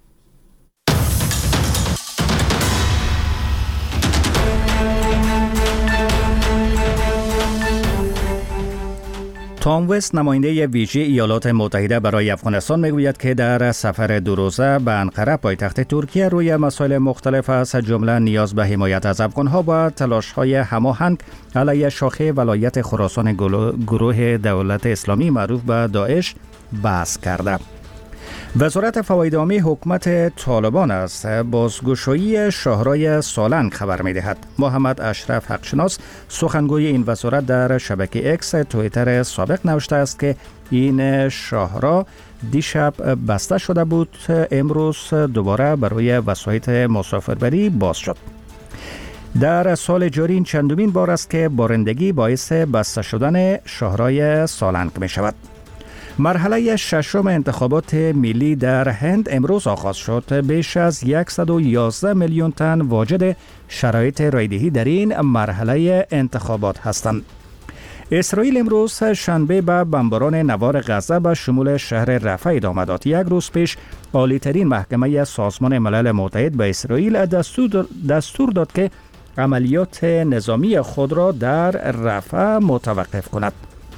[SPEAKER 1] تام وست، نماینده ویژه ایالات متحده برای افغانستان، میگوید که در سفر دو روزه به انقره پایتخت ترکیه روی مسائل مختلف از جمله نیاز به حمایت از افغانها و تلاش‌های هماهنگ علیه شاخه ولایت خراسان گروه دولت اسلامی معروف به داعش بحث کرده. وزارت فواید عامه حکومت طالبان از بازگشایی شاهرای سالنگ خبر می‌دهد. محمد اشرف حقشناس، سخنگوی این وزارت، در شبکه اکس توییتر سابق نوشته است که این شاهرا دیشب بسته شده بود، امروز دوباره برای وسایط مسافربری باز شد. در سال جاری این چندمین بار است که بارندگی باعث بسته شدن شاهرای سالنگ می شود. مرحله ششم انتخابات ملی در هند امروز آغاز شد. بیش از صد و یازده میلیون تن واجد شرایط رایدهی در این مرحله انتخابات هستند. اسرائیل امروز شنبه به بمباران نوار غزه به شمول شهر رفح ادامه داد. یک روز پیش عالی‌ترین محکمه سازمان ملل متحد به اسرائیل دستور, دستور داد که عملیات نظامی خود را در رفح متوقف کند.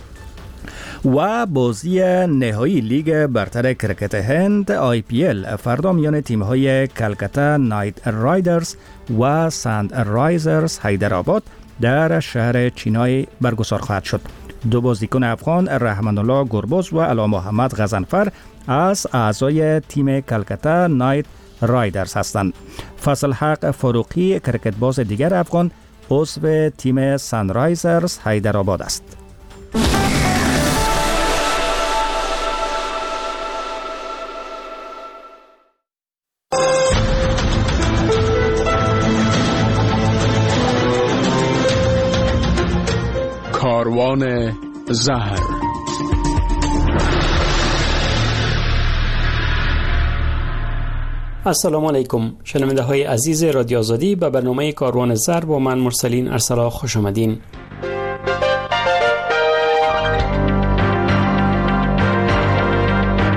[SPEAKER 1] و بازی نهایی لیگ برتر کرکت هند آی پی ال فردا میان تیم‌های کلکتا نایت رایدرز و سند رایزرز حیدرآباد در شهر چینای برگزار خواهد شد. دو بازیکن افغان، رحمان الله گربز و علا محمد غضنفر، از اعضای تیم کلکتا نایت رایدرز هستند. فضل حق فاروقی، کرکتباز دیگر افغان، عضو تیم سنرایزرز حیدرآباد است.
[SPEAKER 5] کاروان زهر.
[SPEAKER 4] السلام علیکم شنونده های عزیز رادیو آزادی، به برنامه کاروان زهر با من مرسلین ارسلا خوش آمدین.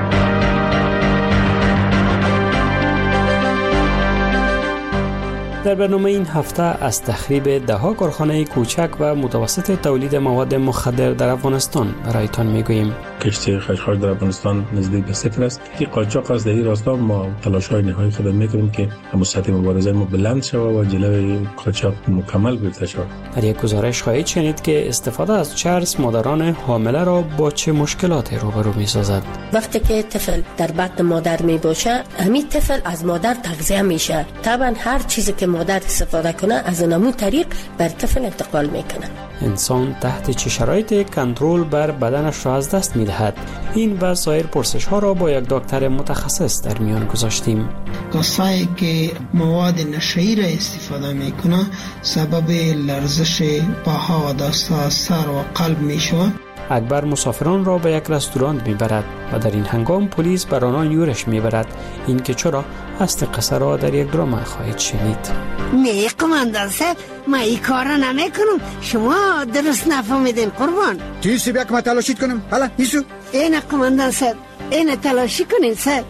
[SPEAKER 4] در در برنامه این هفته از تخریب ده ها کارخانه کوچک و متوسط تولید مواد مخدر در افغانستان برایتان میگوییم.
[SPEAKER 20] کشتی خشخاش در افغانستان نزدیک به صفر است. که قاچاق از این راستا ما تلاش‌های نهایی خود میکنیم که سطح مبارزه ما بلند شود و جلوی قاچاق مکمل گرفته شود.
[SPEAKER 4] در یک گزارش خواهید شنید که استفاده از چرس مادران حامله را با چه مشکلاتی روبرو می‌سازد.
[SPEAKER 21] وقتی که طفل در بطن مادر می باشه، همین طفل از مادر تغذیه میشه. طبعا هر چیزی که مادر استفاده کنه از همون طریق بر طفل انتقال میکنه.
[SPEAKER 4] انسان تحت چه شرایطی کنترل بر بدنش را از دست میدهد؟ این و سایر پرسش ها را با یک دکتر متخصص در میان گذاشتیم.
[SPEAKER 22] کسایی که مواد نشئی را استفاده میکنه سبب لرزش پاها و دستها، سر و قلب میشود.
[SPEAKER 4] اکبر مسافران را به یک رستوران میبرد و در این هنگام پلیس بر آنان یورش میبرد. این که چرا اصل قصه را در یک درام خواهید شنید.
[SPEAKER 23] نه قماندان صاحب، ما این کار را نمی کنم. شما درست نفهمیدین قربان.
[SPEAKER 24] چیزی بیا که ما تلاشید کنم؟ حالا ایسو
[SPEAKER 23] این قماندان صاحب، این تلاشی کنین صاحب.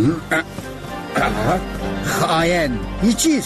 [SPEAKER 24] خائن این چیز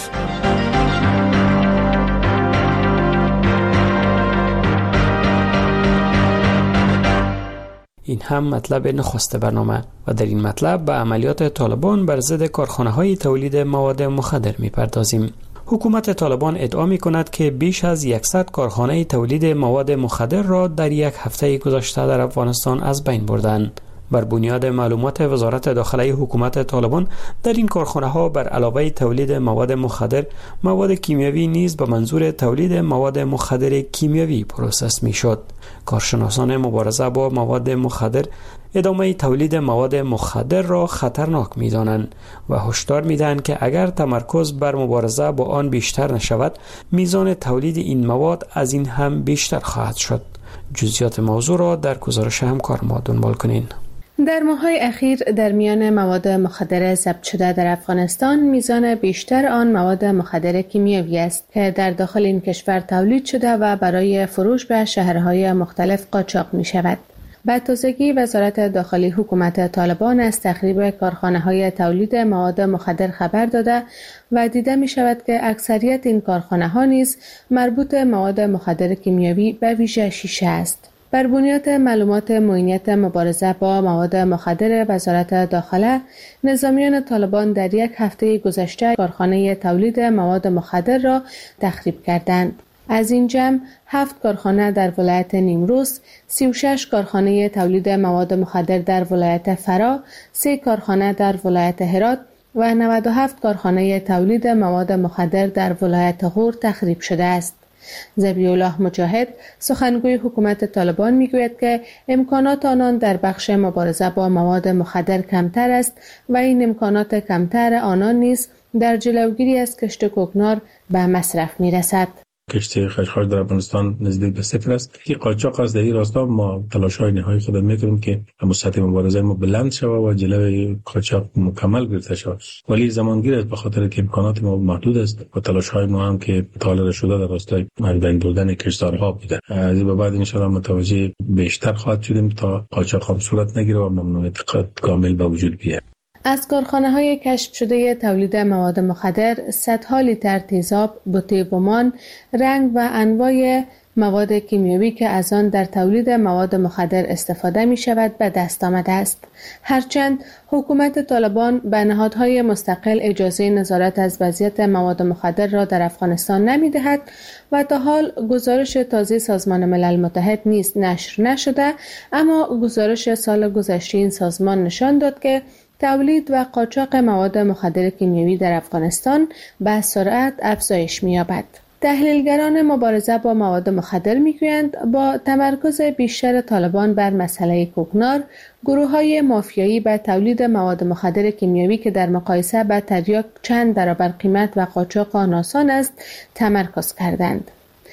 [SPEAKER 4] این هم مطلب نخست برنامه و در این مطلب به عملیات طالبان بر ضد کارخانه‌های تولید مواد مخدر می‌پردازیم. حکومت طالبان ادعا می‌کند که بیش از صد کارخانه تولید مواد مخدر را در یک هفته گذشته در افغانستان از بین بردند. بر بنیاد معلومات وزارت داخلی حکومت طالبان، در این کارخانه ها بر علاوه تولید مواد مخدر، مواد کیمیاوی نیز به منظور تولید مواد مخدر کیمیاوی پروسس می شد. کارشناسان مبارزه با مواد مخدر ادامه تولید مواد مخدر را خطرناک می دانند و هشدار می دهند که اگر تمرکز بر مبارزه با آن بیشتر نشود، میزان تولید این مواد از این هم بیشتر خواهد شد. جزئیات موضوع را در گزارش همکار ما دنبال کنین.
[SPEAKER 7] در ماه‌های اخیر در میان مواد مخدر ضبط شده در افغانستان میزان بیشتر آن مواد مخدر کیمیایی است که در داخل این کشور تولید شده و برای فروش به شهرهای مختلف قاچاق می شود. به تازگی وزارت داخلی حکومت طالبان از تخریب کارخانه‌های تولید مواد مخدر خبر داده و دیده می شود که اکثریت این کارخانه‌ها نیز مربوط مواد مخدر کیمیایی به ویژه شیشه است. بر بنیاد معلومات معینیت مبارزه با مواد مخدر وزارت داخله، نظامیان طالبان در یک هفته گذشته کارخانه تولید مواد مخدر را تخریب کردند. از این جمع هفت کارخانه در ولایت نیمروز، سی و شش کارخانه تولید مواد مخدر در ولایت فرا، سه کارخانه در ولایت هرات و نود و هفت کارخانه تولید مواد مخدر در ولایت غور تخریب شده است. ذبیح الله مجاهد، سخنگوی حکومت طالبان میگوید که امکانات آنان در بخش مبارزه با مواد مخدر کمتر است و این امکانات کمتر آنان نیز در جلوگیری از کشت کوکنار به مصرف میرسد.
[SPEAKER 20] کشتی خشخاش در افغانستان نزدیک به صفر است. که قاچاق از در این راستا ما تلاش‌های نهایی خود میکنیم که سطح مبارزه ما بلند شود و جلوی قاچاق مکمل گرفته شود. ولی زمانگیر است به خاطر که امکانات ما محدود است و تلاش‌های ما هم که طالب شده در راستای بین بردن کشتارها بوده. از این به بعد ان شاء الله متوجه بیشتر خواهد شدیم تا قاچاق هم صورت نگیره و ممنوعیت کامل به وجود بیاید.
[SPEAKER 7] از کارخانه‌های کشف شده تولید مواد مخدر، صدها لیتر تیزاب، بوتیبومان، رنگ و انواع مواد کیمیایی که از آن در تولید مواد مخدر استفاده می شود به دست آمده است. هرچند حکومت طالبان به نهادهای مستقل اجازه نظارت از وضعیت مواد مخدر را در افغانستان نمی دهد و تا حال گزارش تازه سازمان ملل متحد نیز نشر نشده، اما گزارش سال گذشته این سازمان نشان داد که تولید و قاچاق مواد مخدر کیمیایی در افغانستان به سرعت افزایش می‌یابد. تحلیلگران مبارزه با مواد مخدر می‌گویند با تمرکز بیشتر طالبان بر مسئله کوکنار، گروه‌های مافیایی به تولید مواد مخدر کیمیایی که در مقایسه با تریاک چند برابر قیمت و قاچاق آن آسان است، تمرکز کردند.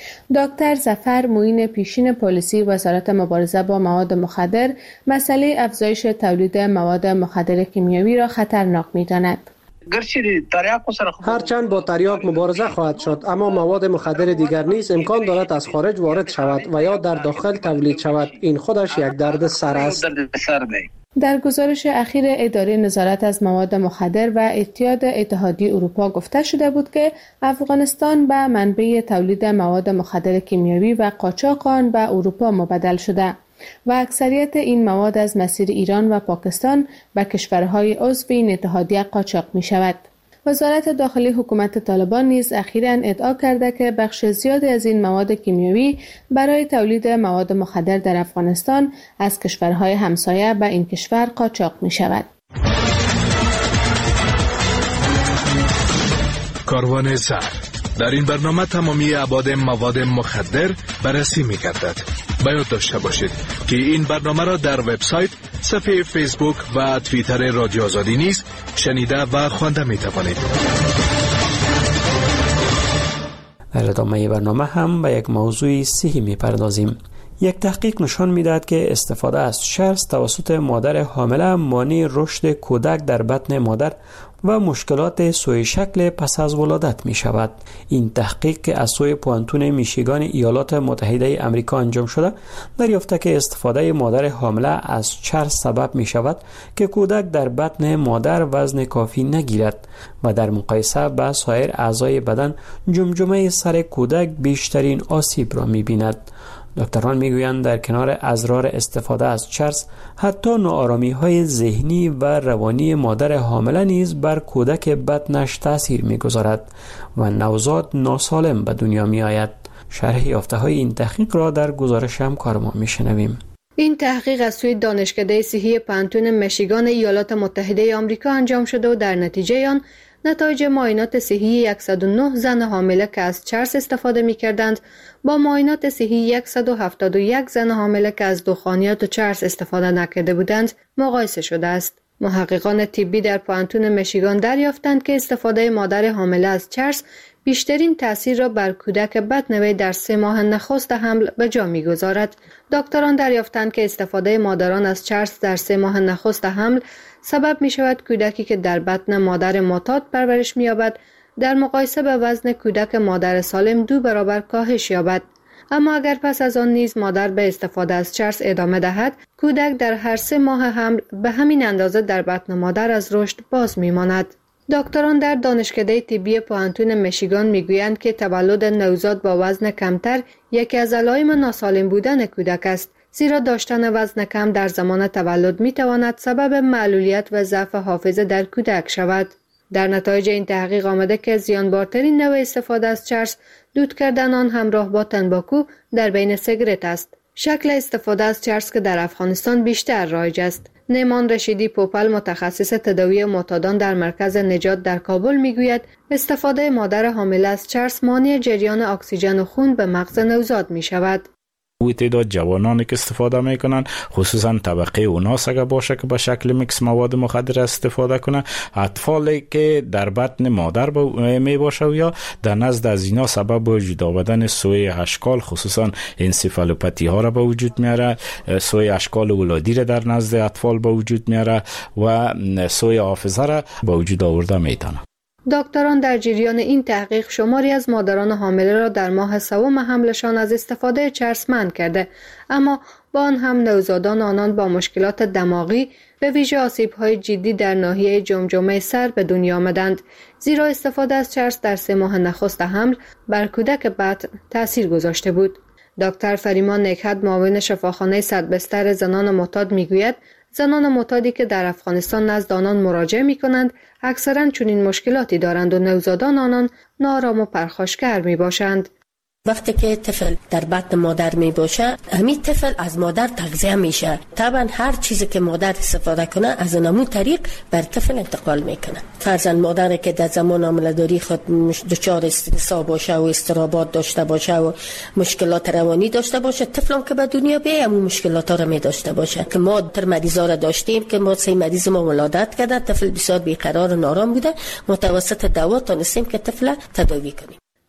[SPEAKER 7] دکتر ظفر معین پیشین پلیسی وزارت مبارزه با مواد مخدر مسئله افزایش تولید مواد مخدر کیمیایی را خطرناک می‌داند.
[SPEAKER 25] هرچند با تریاک مبارزه خواهد شد، اما مواد مخدر دیگر نیز امکان دارد از خارج وارد شود و یا در داخل تولید شود. این خودش یک درد سر است.
[SPEAKER 7] در گزارش اخیر اداره نظارت از مواد مخدر و اتحاد اتحادیه اروپا گفته شده بود که افغانستان به منبع تولید مواد مخدر کیمیایی و قاچاق آن به اروپا مبادل شده و اکثریت این مواد از مسیر ایران و پاکستان به کشورهای عضو این اتحادیه قاچاق می شود. وزارت داخلی حکومت طالبان نیز اخیراً ادعا کرده که بخش زیادی از این مواد کیمیایی برای تولید مواد مخدر در افغانستان از کشورهای همسایه به این کشور قاچاق می شود.
[SPEAKER 2] کاروان زر. در این برنامه تمامی ابعاد مواد مخدر بررسی می گردد. باید داشته باشید که این برنامه را در وبسایت، صفحه فیسبوک و توییتر رادیو آزادی نیز شنیده و خوانده می توانید.
[SPEAKER 4] در ادامه برنامه هم به یک موضوع صحی می پردازیم. یک تحقیق نشان می‌دهد که استفاده از چرس توسط مادر حامله مانع رشد کودک در بطن مادر و مشکلات سوی شکل پس از ولادت می شود. این تحقیق که از سوی پوانتون میشیگان ایالات متحده آمریکا انجام شده دریافته که استفاده مادر حامله از چرس سبب می شود که کودک در بطن مادر وزن کافی نگیرد و در مقایسه با سایر اعضای بدن جمجمه سر کودک بیشترین آسیب را می بیند. دکتران میگویند در کنار اضرار استفاده از چرس حتی ناآرامی های ذهنی و روانی مادر حامله نیز بر کودک بطنش تاثیر میگذارد و نوزاد ناسالم به دنیا می آید. شرح یافته های این تحقیق را در گزارش همکار ما میشنویم.
[SPEAKER 12] این تحقیق از سوی دانشکده صحی پانتون میشیگان ایالات متحده آمریکا انجام شده و در نتیجه آن نتایج معاینات صحی صد و نه زن حامله که از چرس استفاده می کردند با معاینات صحی صد و هفتاد و یک زن حامله که از دخانیات و چرس استفاده نکرده بودند مقایسه شده است. محققان طبی در پانتون میشیگان دریافتند که استفاده مادر حامله از چرس بیشترین تأثیر را بر کودک بطن وی در سه ماه نخست حمل به جا می‌گذارد. دکتران دریافتند که استفاده مادران از چرس در سه ماه نخست حمل سبب می شود کودکی که در بطن مادر معتاد پرورش می یابد در مقایسه به وزن کودک مادر سالم دو برابر کاهش یابد. اما اگر پس از آن نیز مادر به استفاده از چرس ادامه دهد، کودک در هر سه ماه حمل به همین اندازه در بطن مادر از رشد باز می ماند. دکتران در دانشکده طبی پوانتون میشیگان میگویند که تولد نوزاد با وزن کمتر یکی از علائم ناسالم بودن کودک است، زیرا داشتن وزن کم در زمان تولد میتواند سبب معلولیت و ضعف حافظه در کودک شود. در نتایج این تحقیق آمده که زیانبارترین نوع استفاده از چرس دود کردن آن همراه با تنباکو در بین سیگارت است. شکل استفاده از چرس که در افغانستان بیشتر رایج است. نیمان رشیدی پوپل متخصص تداوی معتادان در مرکز نجات در کابل میگوید استفاده مادر حامله از چرس مانع جریان اکسیژن خون به مغز نوزاد می شود.
[SPEAKER 9] او تعداد جوانانی که استفاده میکنن خصوصا طبقه اوناس اگر باشه که به شکل میکس مواد مخدر استفاده کنه، اطفالی که در بطن مادر می باشه و یا در نزد از اینا سبب وجود آمدن سوی اشکال خصوصا انسفالوپاتی ها را به وجود میاره، سوی اشکال ولادی را در نزد اطفال به وجود میاره و سوی حافظه را به وجود آورده میتونه.
[SPEAKER 12] دکتران در جریان این تحقیق شماری از مادران حامله را در ماه سوم حملشان از استفاده چرس منع کرده، اما با آن هم نوزادان آنان با مشکلات دماغی به ویژه آسیب‌های جدی در ناحیه جمجمه سر به دنیا آمدند، زیرا استفاده از چرس در سه ماه نخست حمل بر کودک بطن تأثیر گذاشته بود. دکتر فریمان نکهت معاون شفاخانه صد بستر زنان معتاد میگوید زنان معتادی که در افغانستان نزد آنان مراجعه می کنند اکثرا چنین مشکلاتی دارند و نوزادان آنان نارام و پرخاشگر می باشند.
[SPEAKER 21] وقتی که طفل در بطن مادر می باشه، همین طفل از مادر تغذیه میشه. طبعا هر چیزی که مادر استفاده کنه از نمون طریق بر طفل انتقال میکنه. فرضاً مادری که در زمان حامله‌داری خود دچار استرس باشه و اضطرابات داشته باشه و مشکلات روانی داشته باشه، طفلم که به دنیا بیاد همون مشکلات ها رو می داشته باشه. که ما تر مریضا را داشتیم که ما سه مریض ما ولادت کرده، طفل بسیار بیقرار و نارام بوده، متوسط دوا تونستیم که طفل تداوی کنیم.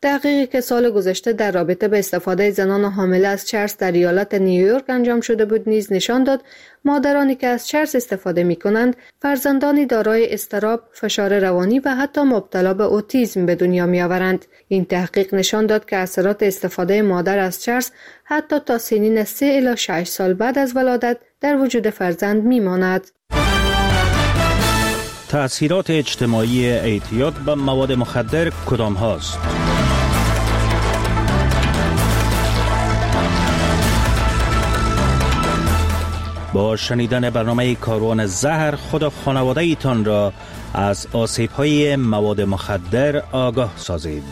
[SPEAKER 7] تحقیقی که سال گذشته در رابطه به استفاده زنان حامله از چرس در ایالت نیویورک انجام شده بود نیز نشان داد مادرانی که از چرس استفاده می کنند فرزندانی دارای اضطراب، فشار روانی و حتی مبتلا به اوتیسم به دنیا می آورند. این تحقیق نشان داد که اثرات استفاده مادر از چرس حتی تا سنین سه الی شش سال بعد از ولادت در وجود فرزند می ماند.
[SPEAKER 10] تأثیرات اجتماعی اعتیاد به مواد مخدر کدام هاست؟ با شنیدن برنامه کاروان زهر خود و خانواده ایتان را از آسیب‌های مواد مخدر آگاه سازید.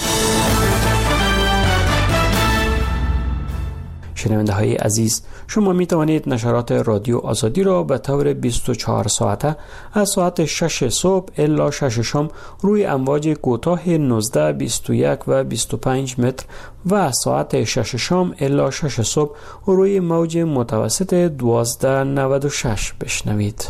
[SPEAKER 4] شنونده های عزیز، شما می توانید نشرات رادیو آزادی را به طور بیست و چهار ساعته از ساعت شش صبح الی شش شام روی امواج کوتاه نوزده، بیست و یک و بیست و پنج متر و از ساعت شش شام الی شش صبح روی موج متوسط دوازده نود و شش بشنوید.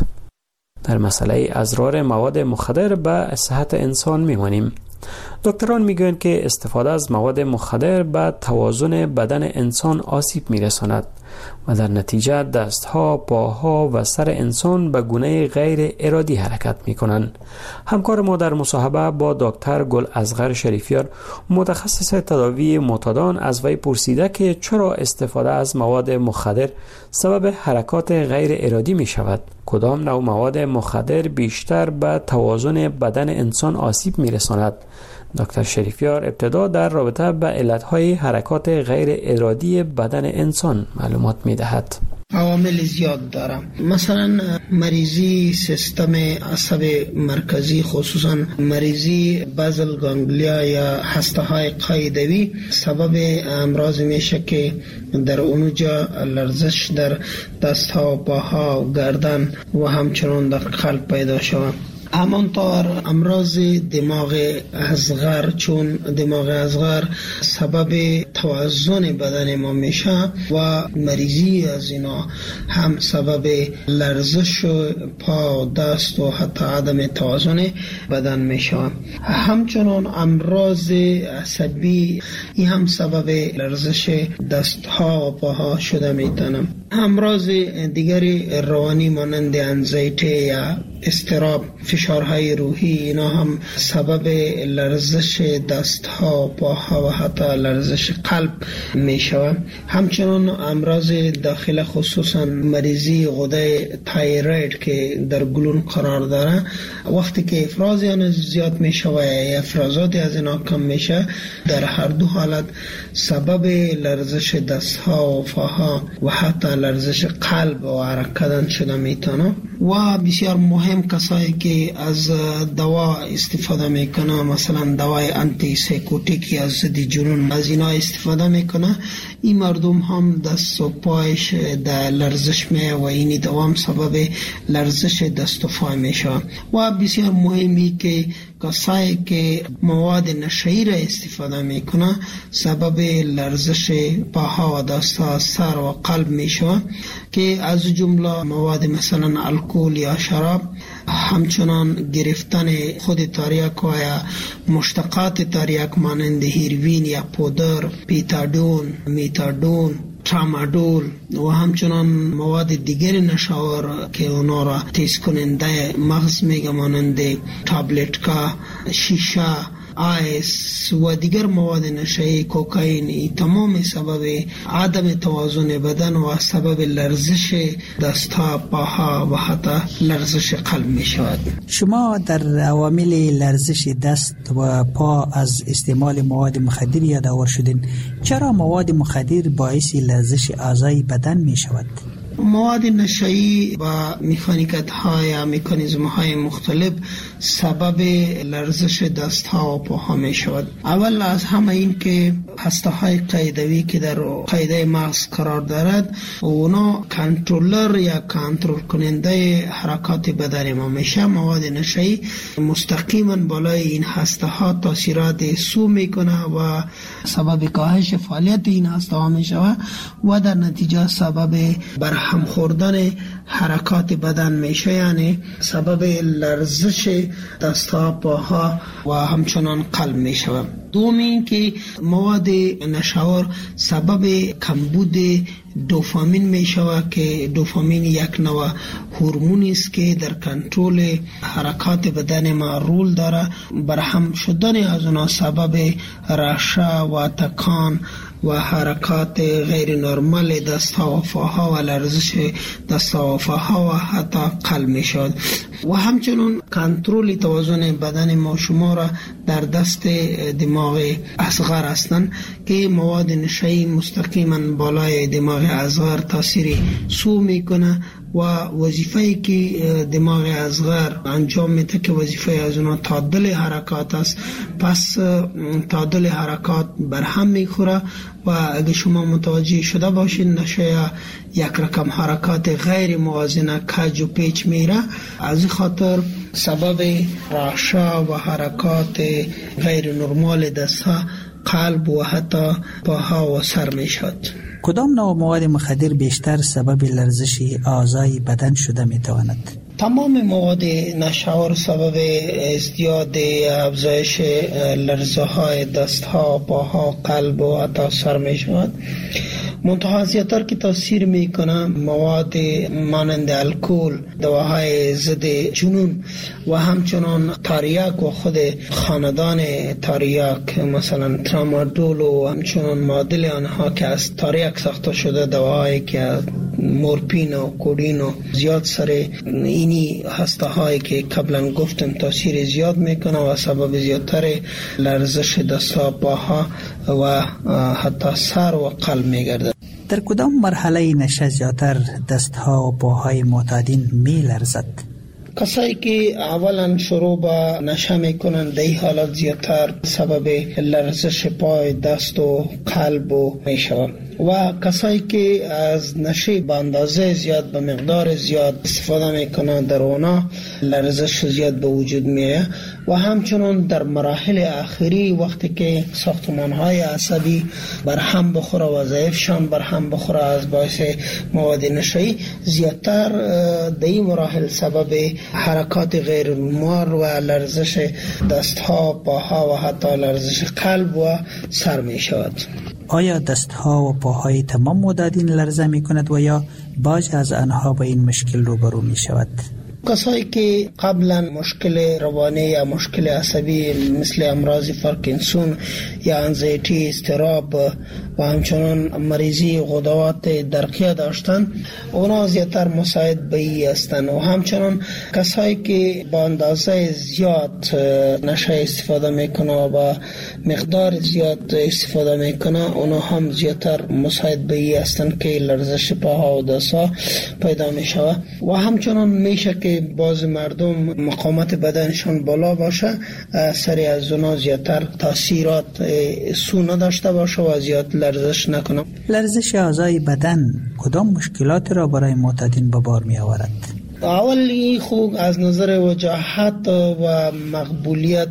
[SPEAKER 4] در مسئله اضرار مواد مخدر به صحت انسان میمانیم. دکتران میگویند که استفاده از مواد مخدر به توازن بدن انسان آسیب میرساند و در نتیجه دستها، پاها و سر انسان به گونه غیر ارادی حرکت میکنند. همکار ما در مصاحبه با دکتر گل اصغر شریفیار، متخصص تداوی معتادان، از وی پرسیده که چرا استفاده از مواد مخدر سبب حرکات غیر ارادی می شود. کدام نوع مواد مخدر بیشتر به توازن بدن انسان آسیب می رساند؟ دکتر شریفیار ابتدا در رابطه با علتهای حرکات غیر ارادی بدن انسان معلومات می دهد.
[SPEAKER 22] عوامل زیاد دارم. مثلا مریضی سیستم عصب مرکزی، خصوصا مریضی بازل گانگلیا یا هسته های قاعدوی سبب امراض میشه که در اونجا لرزش در دست ها، پاها و گردن و همچنان در قلب پیدا شود. همانطور امراض دماغ اصغر، چون دماغ اصغر سبب توازن بدن ما میشه و مریضی از اینا هم سبب لرزش پا و دست و حتی عدم توازن بدن میشه. همچنان امراض عصبی این هم سبب لرزش دست ها و پاها شده میتونم. امراض دیگری روانی مانند انزایتی یا اضطراب، فشارهای روحی، اینا هم سبب لرزش دستها، پاها و حتی لرزش قلب می شود. همچنان امراض داخل، خصوصا مریضی غده تایروید که در گلون قرار داره، وقتی که افراز آن زیاد می شود یا افرازات از اینا کم می شود، در هر دو حالت سبب لرزش دستها و پاها و حتی لرزش قلب و حرکت شده می تونه. و بسیار مهم کسایی که از دوا استفاده میکنه، مثلا دوای آنتی سایکوتیکی از ضد جنون، از اینا استفاده میکنه، این مردم هم دست و پایش در لرزش می و این دوام سبب لرزش دست و پای میشه. و بسیار مهمی که کسایی که مواد نشئی را استفاده میکنه سبب لرزش پاها و دستها، سر و قلب میشه، که از جمله مواد مثلا الکل یا شراب، همچنان گرفتن خود تریاک و یا مشتقات تریاک مانند هیروین یا پودر، پیتادون، میتادون، ترامادول و همچنان مواد دیگر نشاور که اونا را تیز کننده مغز میگه مانند تابلت کا، شیشه، آیس و دیگر مواد نشئی، کوکائین، تمام سبب عدم توازن بدن و سبب لرزش دستها، پاها و حتی لرزش قلب می شود.
[SPEAKER 11] شما در عوامل لرزش دست و پا از استعمال مواد مخدر یادآور شدین. چرا مواد مخدر باعث لرزش اعضای بدن می شود؟
[SPEAKER 22] مواد نشئی و مکانیکت های یا مکانیزم های مختلف سبب لرزش دست ها و پاها می شود. اول از همه این که هسته های قاعدوی که در قاعده مغز قرار دارد، اونا کنترلر یا کنترل کننده حرکات بدن ما میشه. مواد نشئی مستقیما بالای این هسته ها تاثیرات سو میکنه و سبب کاهش فعالیت این هسته ها میشه و در نتیجه سبب بر هم خوردن حرکات بدن میشه، یعنی سبب لرزش دستها، پاها و همچنان قلب میشه. دوم این که مواد نشاور سبب کمبود دوپامین می شود که دوپامین یک نوع هورمونی است که در کنترل حرکات بدن ما رول داره. برهم شدن از اونها سبب رعشه و تکان و حرکات غیر نرمال دستها و پاها و لرزش دستها و پاها و حتی قلب می شود. و همچنین کنترل توازن بدن ما شما را در دست دماغ اصغر هستند که مواد نشایی مستقیما بالای دماغ اصغر تاثیر سو میکنه و وظیفه‌ای که دماغ اصغر انجام میده که وظیفه از اونها تعادل حرکات است، پس تعادل حرکات برهم میخوره و اگه شما متوجه شده باشین نشه یک رقم حرکات غیر موازنه کج و پیچ میره، از خاطر سبب رعشه و حرکات غیر نرمال دستها، قلب و حتی پاها و سر میشد.
[SPEAKER 11] کدام نوع مواد مخدر بیشتر سبب لرزش اعضای بدن شده میتواند؟
[SPEAKER 22] تمام مواد نشاور سبب ازدیاد افزایش لرزه های دستها، پاها، قلب و حتی سر می شود. منتها زیادتر که تاثیر می کنه مواد مانند الکل، دواهای ضد جنون و همچنان تریاک و خود خاندان تریاک مثلا ترامادول و همچنان معادل آنها که از تریاک ساخته شده، دواهایی که مورفین و کودین و زیاد سر اینی هسته هایی که قبلا گفتم تاثیر زیاد میکنه و سبب زیادتر لرزش دستها، پاها و حتی سر و قلب میگرده.
[SPEAKER 11] در کدام مرحله نشه زیادتر دستها و پاهای معتادین می لرزد؟
[SPEAKER 22] کسایی که اولا شروع با نشه میکنن در این حالت زیادتر سبب لرزش پای، دست و قلب و میشود. و کسایی که از نشه به اندازه زیاد به مقدار زیاد استفاده میکنن در اونا لرزش زیاد به وجود میه. و همچنان در مراحل آخری وقتی که ساختمانهای عصبی برهم بخوره و ضعیفشان برهم بخوره از باعث مواد نشه‌ای، زیادتر در این مراحل سبب حرکات غیر نرمال و لرزش دستها، پاها و حتی لرزش قلب و سر می شود.
[SPEAKER 11] آیا دستها و پاهای تمام معتادین لرزه می کند و یا بعضی از آنها با این مشکل روبرو می شود؟
[SPEAKER 22] کسایی که قبلا مشکل روانی یا مشکل عصبی مثل امراض پارکینسون یا انزایتی، اضطراب و همچنان مریضی غدوات درقیه داشتن، اونا زیادتر مساعد به ای هستند. و همچنان کسایی که با اندازه زیاد نشه استفاده میکنه و با مقدار زیاد استفاده میکنه، اونا هم زیادتر مساعد به ای هستند که لرزش پاها و دستها پیدا میشه. و همچنان میشه که باز مردم مقاومت بدنشان بالا باشه، سری از اونا زیادتر تاثیرات سو نداشته باشه و زیاد لرزش نکنه.
[SPEAKER 11] لرزش اعضای بدن کدام مشکلات را برای معتادین به بار می آورد؟
[SPEAKER 22] اولی خوب از نظر وجاهت و مقبولیت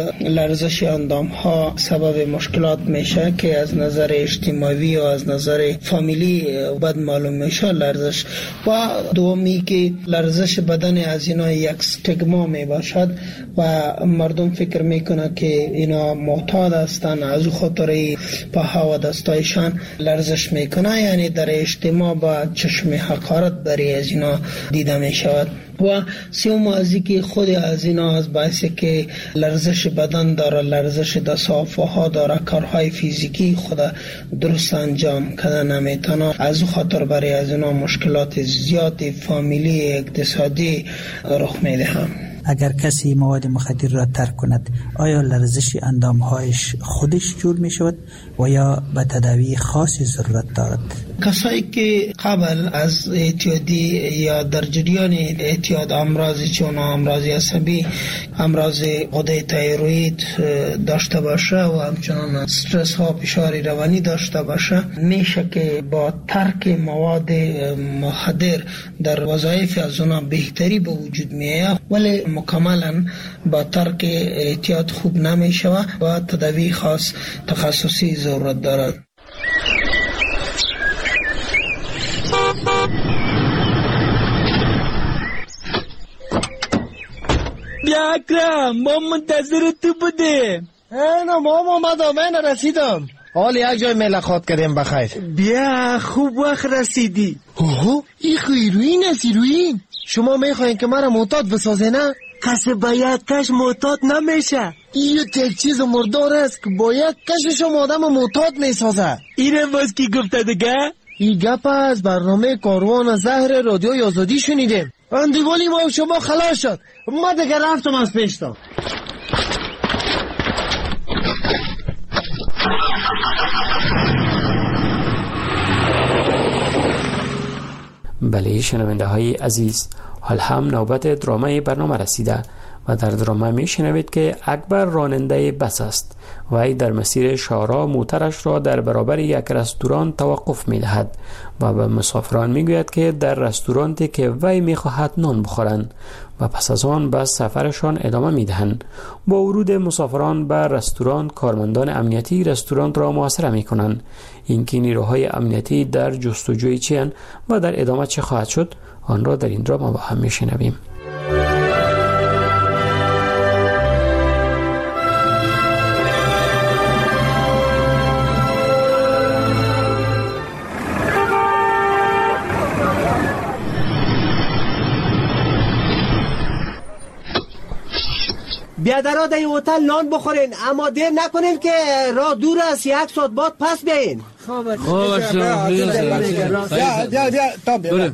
[SPEAKER 22] لرزش اندام ها سبب مشکلات میشه که از نظر اجتماعی و از نظر فامیلی بد معلوم میشه لرزش. و دومی که لرزش بدن از اینا یک استگما می باشد و مردم فکر میکنه که اینا معتاد هستن، از خاطر پاها و دستایشان لرزش میکنه، یعنی در اجتماع با چشم حقارت برای از اینا دیده میشه شود. و سوم از که خود از اینا از باعث که لرزش بدن داره، لرزش دستها داره، کارهای فیزیکی خود درست انجام کردن نمیتونه، از خاطر برای از اینا مشکلات زیاد فامیلی اقتصادی رخ میده. هم
[SPEAKER 11] اگر کسی مواد مخدر را ترک کند، آیا لرزش اندامهایش خودش جور می شود و یا به تداوی خاصی ضرورت دارد؟
[SPEAKER 22] کسایی که قبل از اعتیادی یا در جریان اعتیاد امراضی چون امراض عصبی، امراض غده تایروید داشته باشه و همچنان استرس ها، فشار روانی داشته باشه، میشه که با ترک مواد مخدر در وظایف از اونا بهتری به وجود میاد، ولی مکملا با ترک اعتیاد خوب نمیشه و تداوی خاص تخصصی ضرورت دارد.
[SPEAKER 13] بیا اکرم، ما منتظر تو بودیم.
[SPEAKER 14] اینا ما اومدم، من رسیدم. حالی یک جای ملاقات کردیم بخیر.
[SPEAKER 13] بیا خوب وقت رسیدی.
[SPEAKER 14] اوه این خیروین است ایروین. شما میخواین که مرا معتاد بسازه نه؟
[SPEAKER 13] کسی با یک کش معتاد نمیشه.
[SPEAKER 14] این یک چیز مردار است که با یک کشش آدم معتاد میسازه.
[SPEAKER 13] اینم باز کی گفته دیگه؟
[SPEAKER 14] این گپ از برنامه کاروان زهر رادیوی آزادی شنیدیم. اندیوالی ما و شما خلاص شد. ما دیگه رفتم از پیشتا.
[SPEAKER 4] بله شنونده های عزیز، حال هم نوبت درامای برنامه رسیده و در درامه می شنوید که اکبر راننده بس است و ای در مسیر شارا موترش را در برابر یک رستوران توقف می دهد و به مسافران می گوید که در رستورانتی که وی می خواهد نان بخورند و پس از آن به سفرشان ادامه می دهند. با ورود مسافران به رستوران، کارمندان امنیتی رستوران را محاصره می کنند. اینکه نیروهای امنیتی در جستجوی چیند و در ادامه چه خواهد شد، آن را در این دراما با هم می شنویم.
[SPEAKER 14] بیادرها در این هتل نان بخورین، اما دیر نکنین که راه دور است، یک ساعت بعد پس بیاین.
[SPEAKER 13] خوب شما
[SPEAKER 24] بیا بیا بیا تا بیا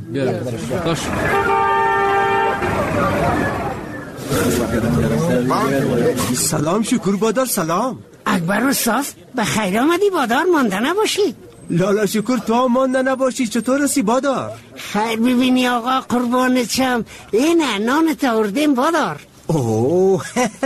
[SPEAKER 14] سلام شکر بادار. سلام
[SPEAKER 23] اکبر استاد، به خیر آمدی. بادار مانده نباشی.
[SPEAKER 14] لالا شکر تو هم مانده نباشی. چطور هستی بادار؟
[SPEAKER 23] خیر ببینی آقا قربان چم. اینه نان آوردیم بادار.
[SPEAKER 14] اوه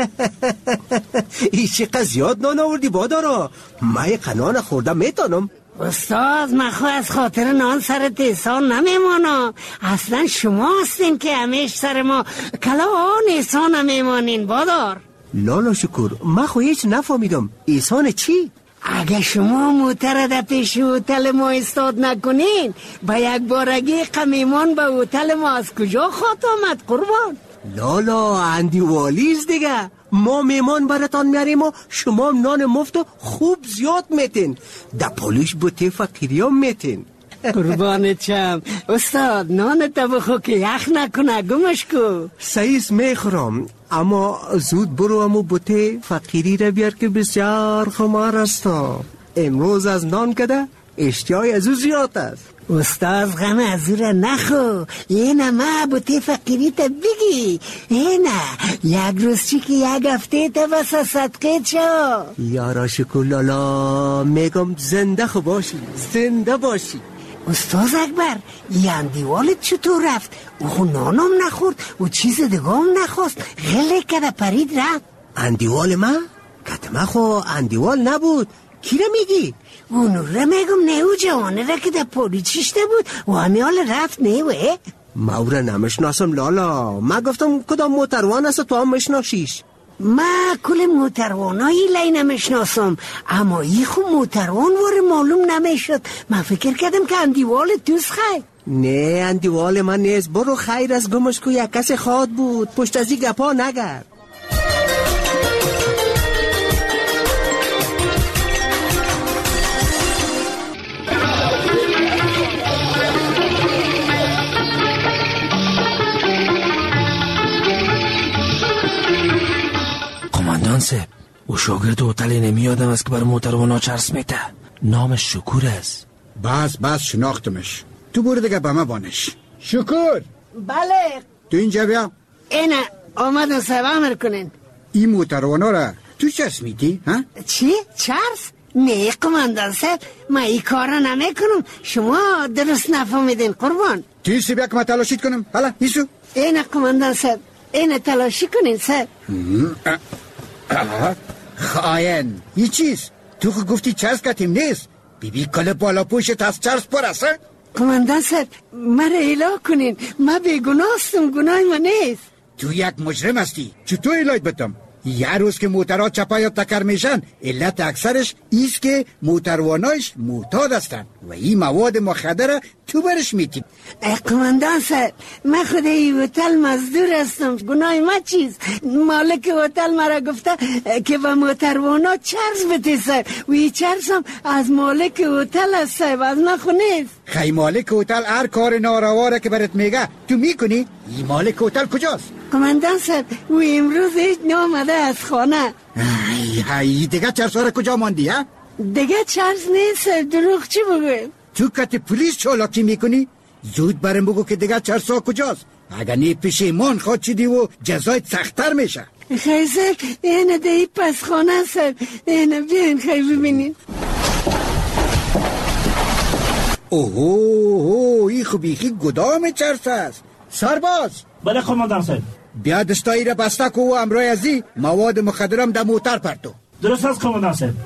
[SPEAKER 14] این چقدر زیاد نان آوردی بادارا. من یک نان خوردم میتونم.
[SPEAKER 23] استاد من خواهد از خاطر نان سرت احسان نمیمانا. اصلا شما هستین که همیش سر ما کلا آن احسان نمیمانین بادار.
[SPEAKER 14] لالا شکر من خواهی هیچ نفهمیدم. احسان چی؟
[SPEAKER 23] اگه شما موتر در پیش هتل ما استاد نکنین، با یک بارگی قمیمان به هتل ما از کجا خواهد آمد قربان؟
[SPEAKER 14] لالا اندیوالیز دیگه. ما میمان براتان میاریم و شما نان مفت خوب زیاد میتین. در پولیش بوته فقیری هم میتین.
[SPEAKER 23] قربانت چم استاد، نان تا بخو که یخ نکنه گمش کو.
[SPEAKER 14] سعیس میخورم، اما زود برو امو بوته فقیری را بیار که بسیار خمار است. امروز از نان کده اشتیای از او زیاد است.
[SPEAKER 23] استاد غم از او را نخو. اینه ما بوته فقیری تا بگی. اینه یک روز چی که یک هفته تا بس صدقه چا.
[SPEAKER 14] یارا شکر لالا میگم زنده خو باشی، زنده باشی.
[SPEAKER 23] استاد اکبر این اندیوالت چطور رفت؟ او خو نانم نخورد و چیز دیگه هم نخواست، غله کده پرید رفت.
[SPEAKER 14] اندیوال من؟ کتمه خو اندیوال نبود. کی را میگی؟
[SPEAKER 23] اونو را میگم نه او جوانه را که در پولی چشته بود و همیال رفت نه وه.
[SPEAKER 14] ما او را نمشناسم لالا. ما گفتم کدام موتروان است تو هم مشناسیش.
[SPEAKER 23] ما کل موتروانایی لی نمیشناسم، اما ای خو موتروان واره معلوم نمیشد. من فکر کردم که اندیوال توست خیر.
[SPEAKER 14] نه اندیوال من نیست. برو خیر از گمش کو یک کس خواد بود. پشت ازی گپا نگرد.
[SPEAKER 13] قماندان صاحب، او شاگرد هتل نمیادم است که بر موتروانا چرس میته. نامش شکور است.
[SPEAKER 24] بس بس شناختمش. تو برو دیگه به ما بانش. شکر.
[SPEAKER 23] بله.
[SPEAKER 24] تو اینجا بیا.
[SPEAKER 23] اینه آمدن صاحب امر کنین.
[SPEAKER 24] این موتروانا را تو چرس میدی؟ ها؟
[SPEAKER 23] چی؟ چرس؟ نه قماندان صاحب، من این کار را نمی کنم. شما درست نفهمیدین قربان.
[SPEAKER 24] تیسی بیا که من تلاشید کنم. حالا ایسو.
[SPEAKER 23] اینه قماندان صاحب، اینه تلاشی کنین صاحب.
[SPEAKER 24] خاین این چیز؟ تو که گفتی چرس کتیم نیست. بی بی کل بالا پوشت از چرس پر است.
[SPEAKER 23] قماندان صاحب مرا اله کنین. من بیگناه هستم، گناه من نیست.
[SPEAKER 24] تو یک مجرم هستی. چطور الهی بدم؟ یه روز که موترها چپا یا تکر میشن علت اکثرش ایست که موتروانایش معتاد هستن و این مواد مخدر تو برش میتیم.
[SPEAKER 23] قماندان صاحب من خود این هتل مزدور هستم، گناه ما چیز؟ مالک هتل مرا گفته که به موتروانا چرس بده صاحب و این چرس هم از مالک هتل هست صاحب، از من خو نیست.
[SPEAKER 24] خیلی مالک هتل هر کار نارواره که برات میگه تو میکنی؟ این مالک هتل کجاست؟
[SPEAKER 23] قماندان صاحب و امروز هیچ نامده از خانه.
[SPEAKER 24] ای ای دیگه چرس ها کجا ماندی ها؟
[SPEAKER 23] دیگه چرس نیست صاحب، دروغ چی بگویم؟
[SPEAKER 24] تو کت پلیس چالاکی میکنی؟ زود برم بگو که دیگه چرس ها کجاست؟ اگر نی پشیمان خواد چیدی و جزای سخت‌تر میشه.
[SPEAKER 23] خیلی صاحب اینه دی پس خانه صاحب، اینه بیاین خیلی ببینین.
[SPEAKER 24] اوه اوه این خوبیخی گدام چرس است. سرباز
[SPEAKER 3] بله قماندان صاحب.
[SPEAKER 24] بیا دستایی را بسته کو و امرای ازی مواد مخدرم در موتر پرتو.
[SPEAKER 3] درست است قماندان صاحب.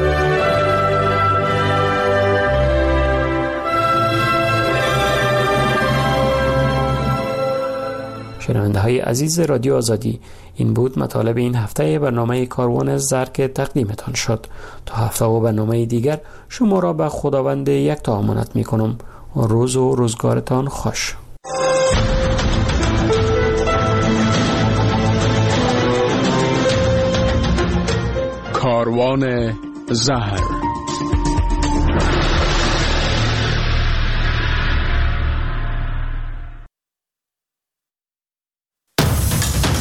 [SPEAKER 4] شنونده های عزیز رادیو آزادی، این بود مطالب این هفته برنامه کاروان زر که تقدیمتان شد. تا هفته و برنامه دیگر شما را به خداوند یکتا امانت می کنم. روز و روزگارتان خوش.
[SPEAKER 5] کاروان زهر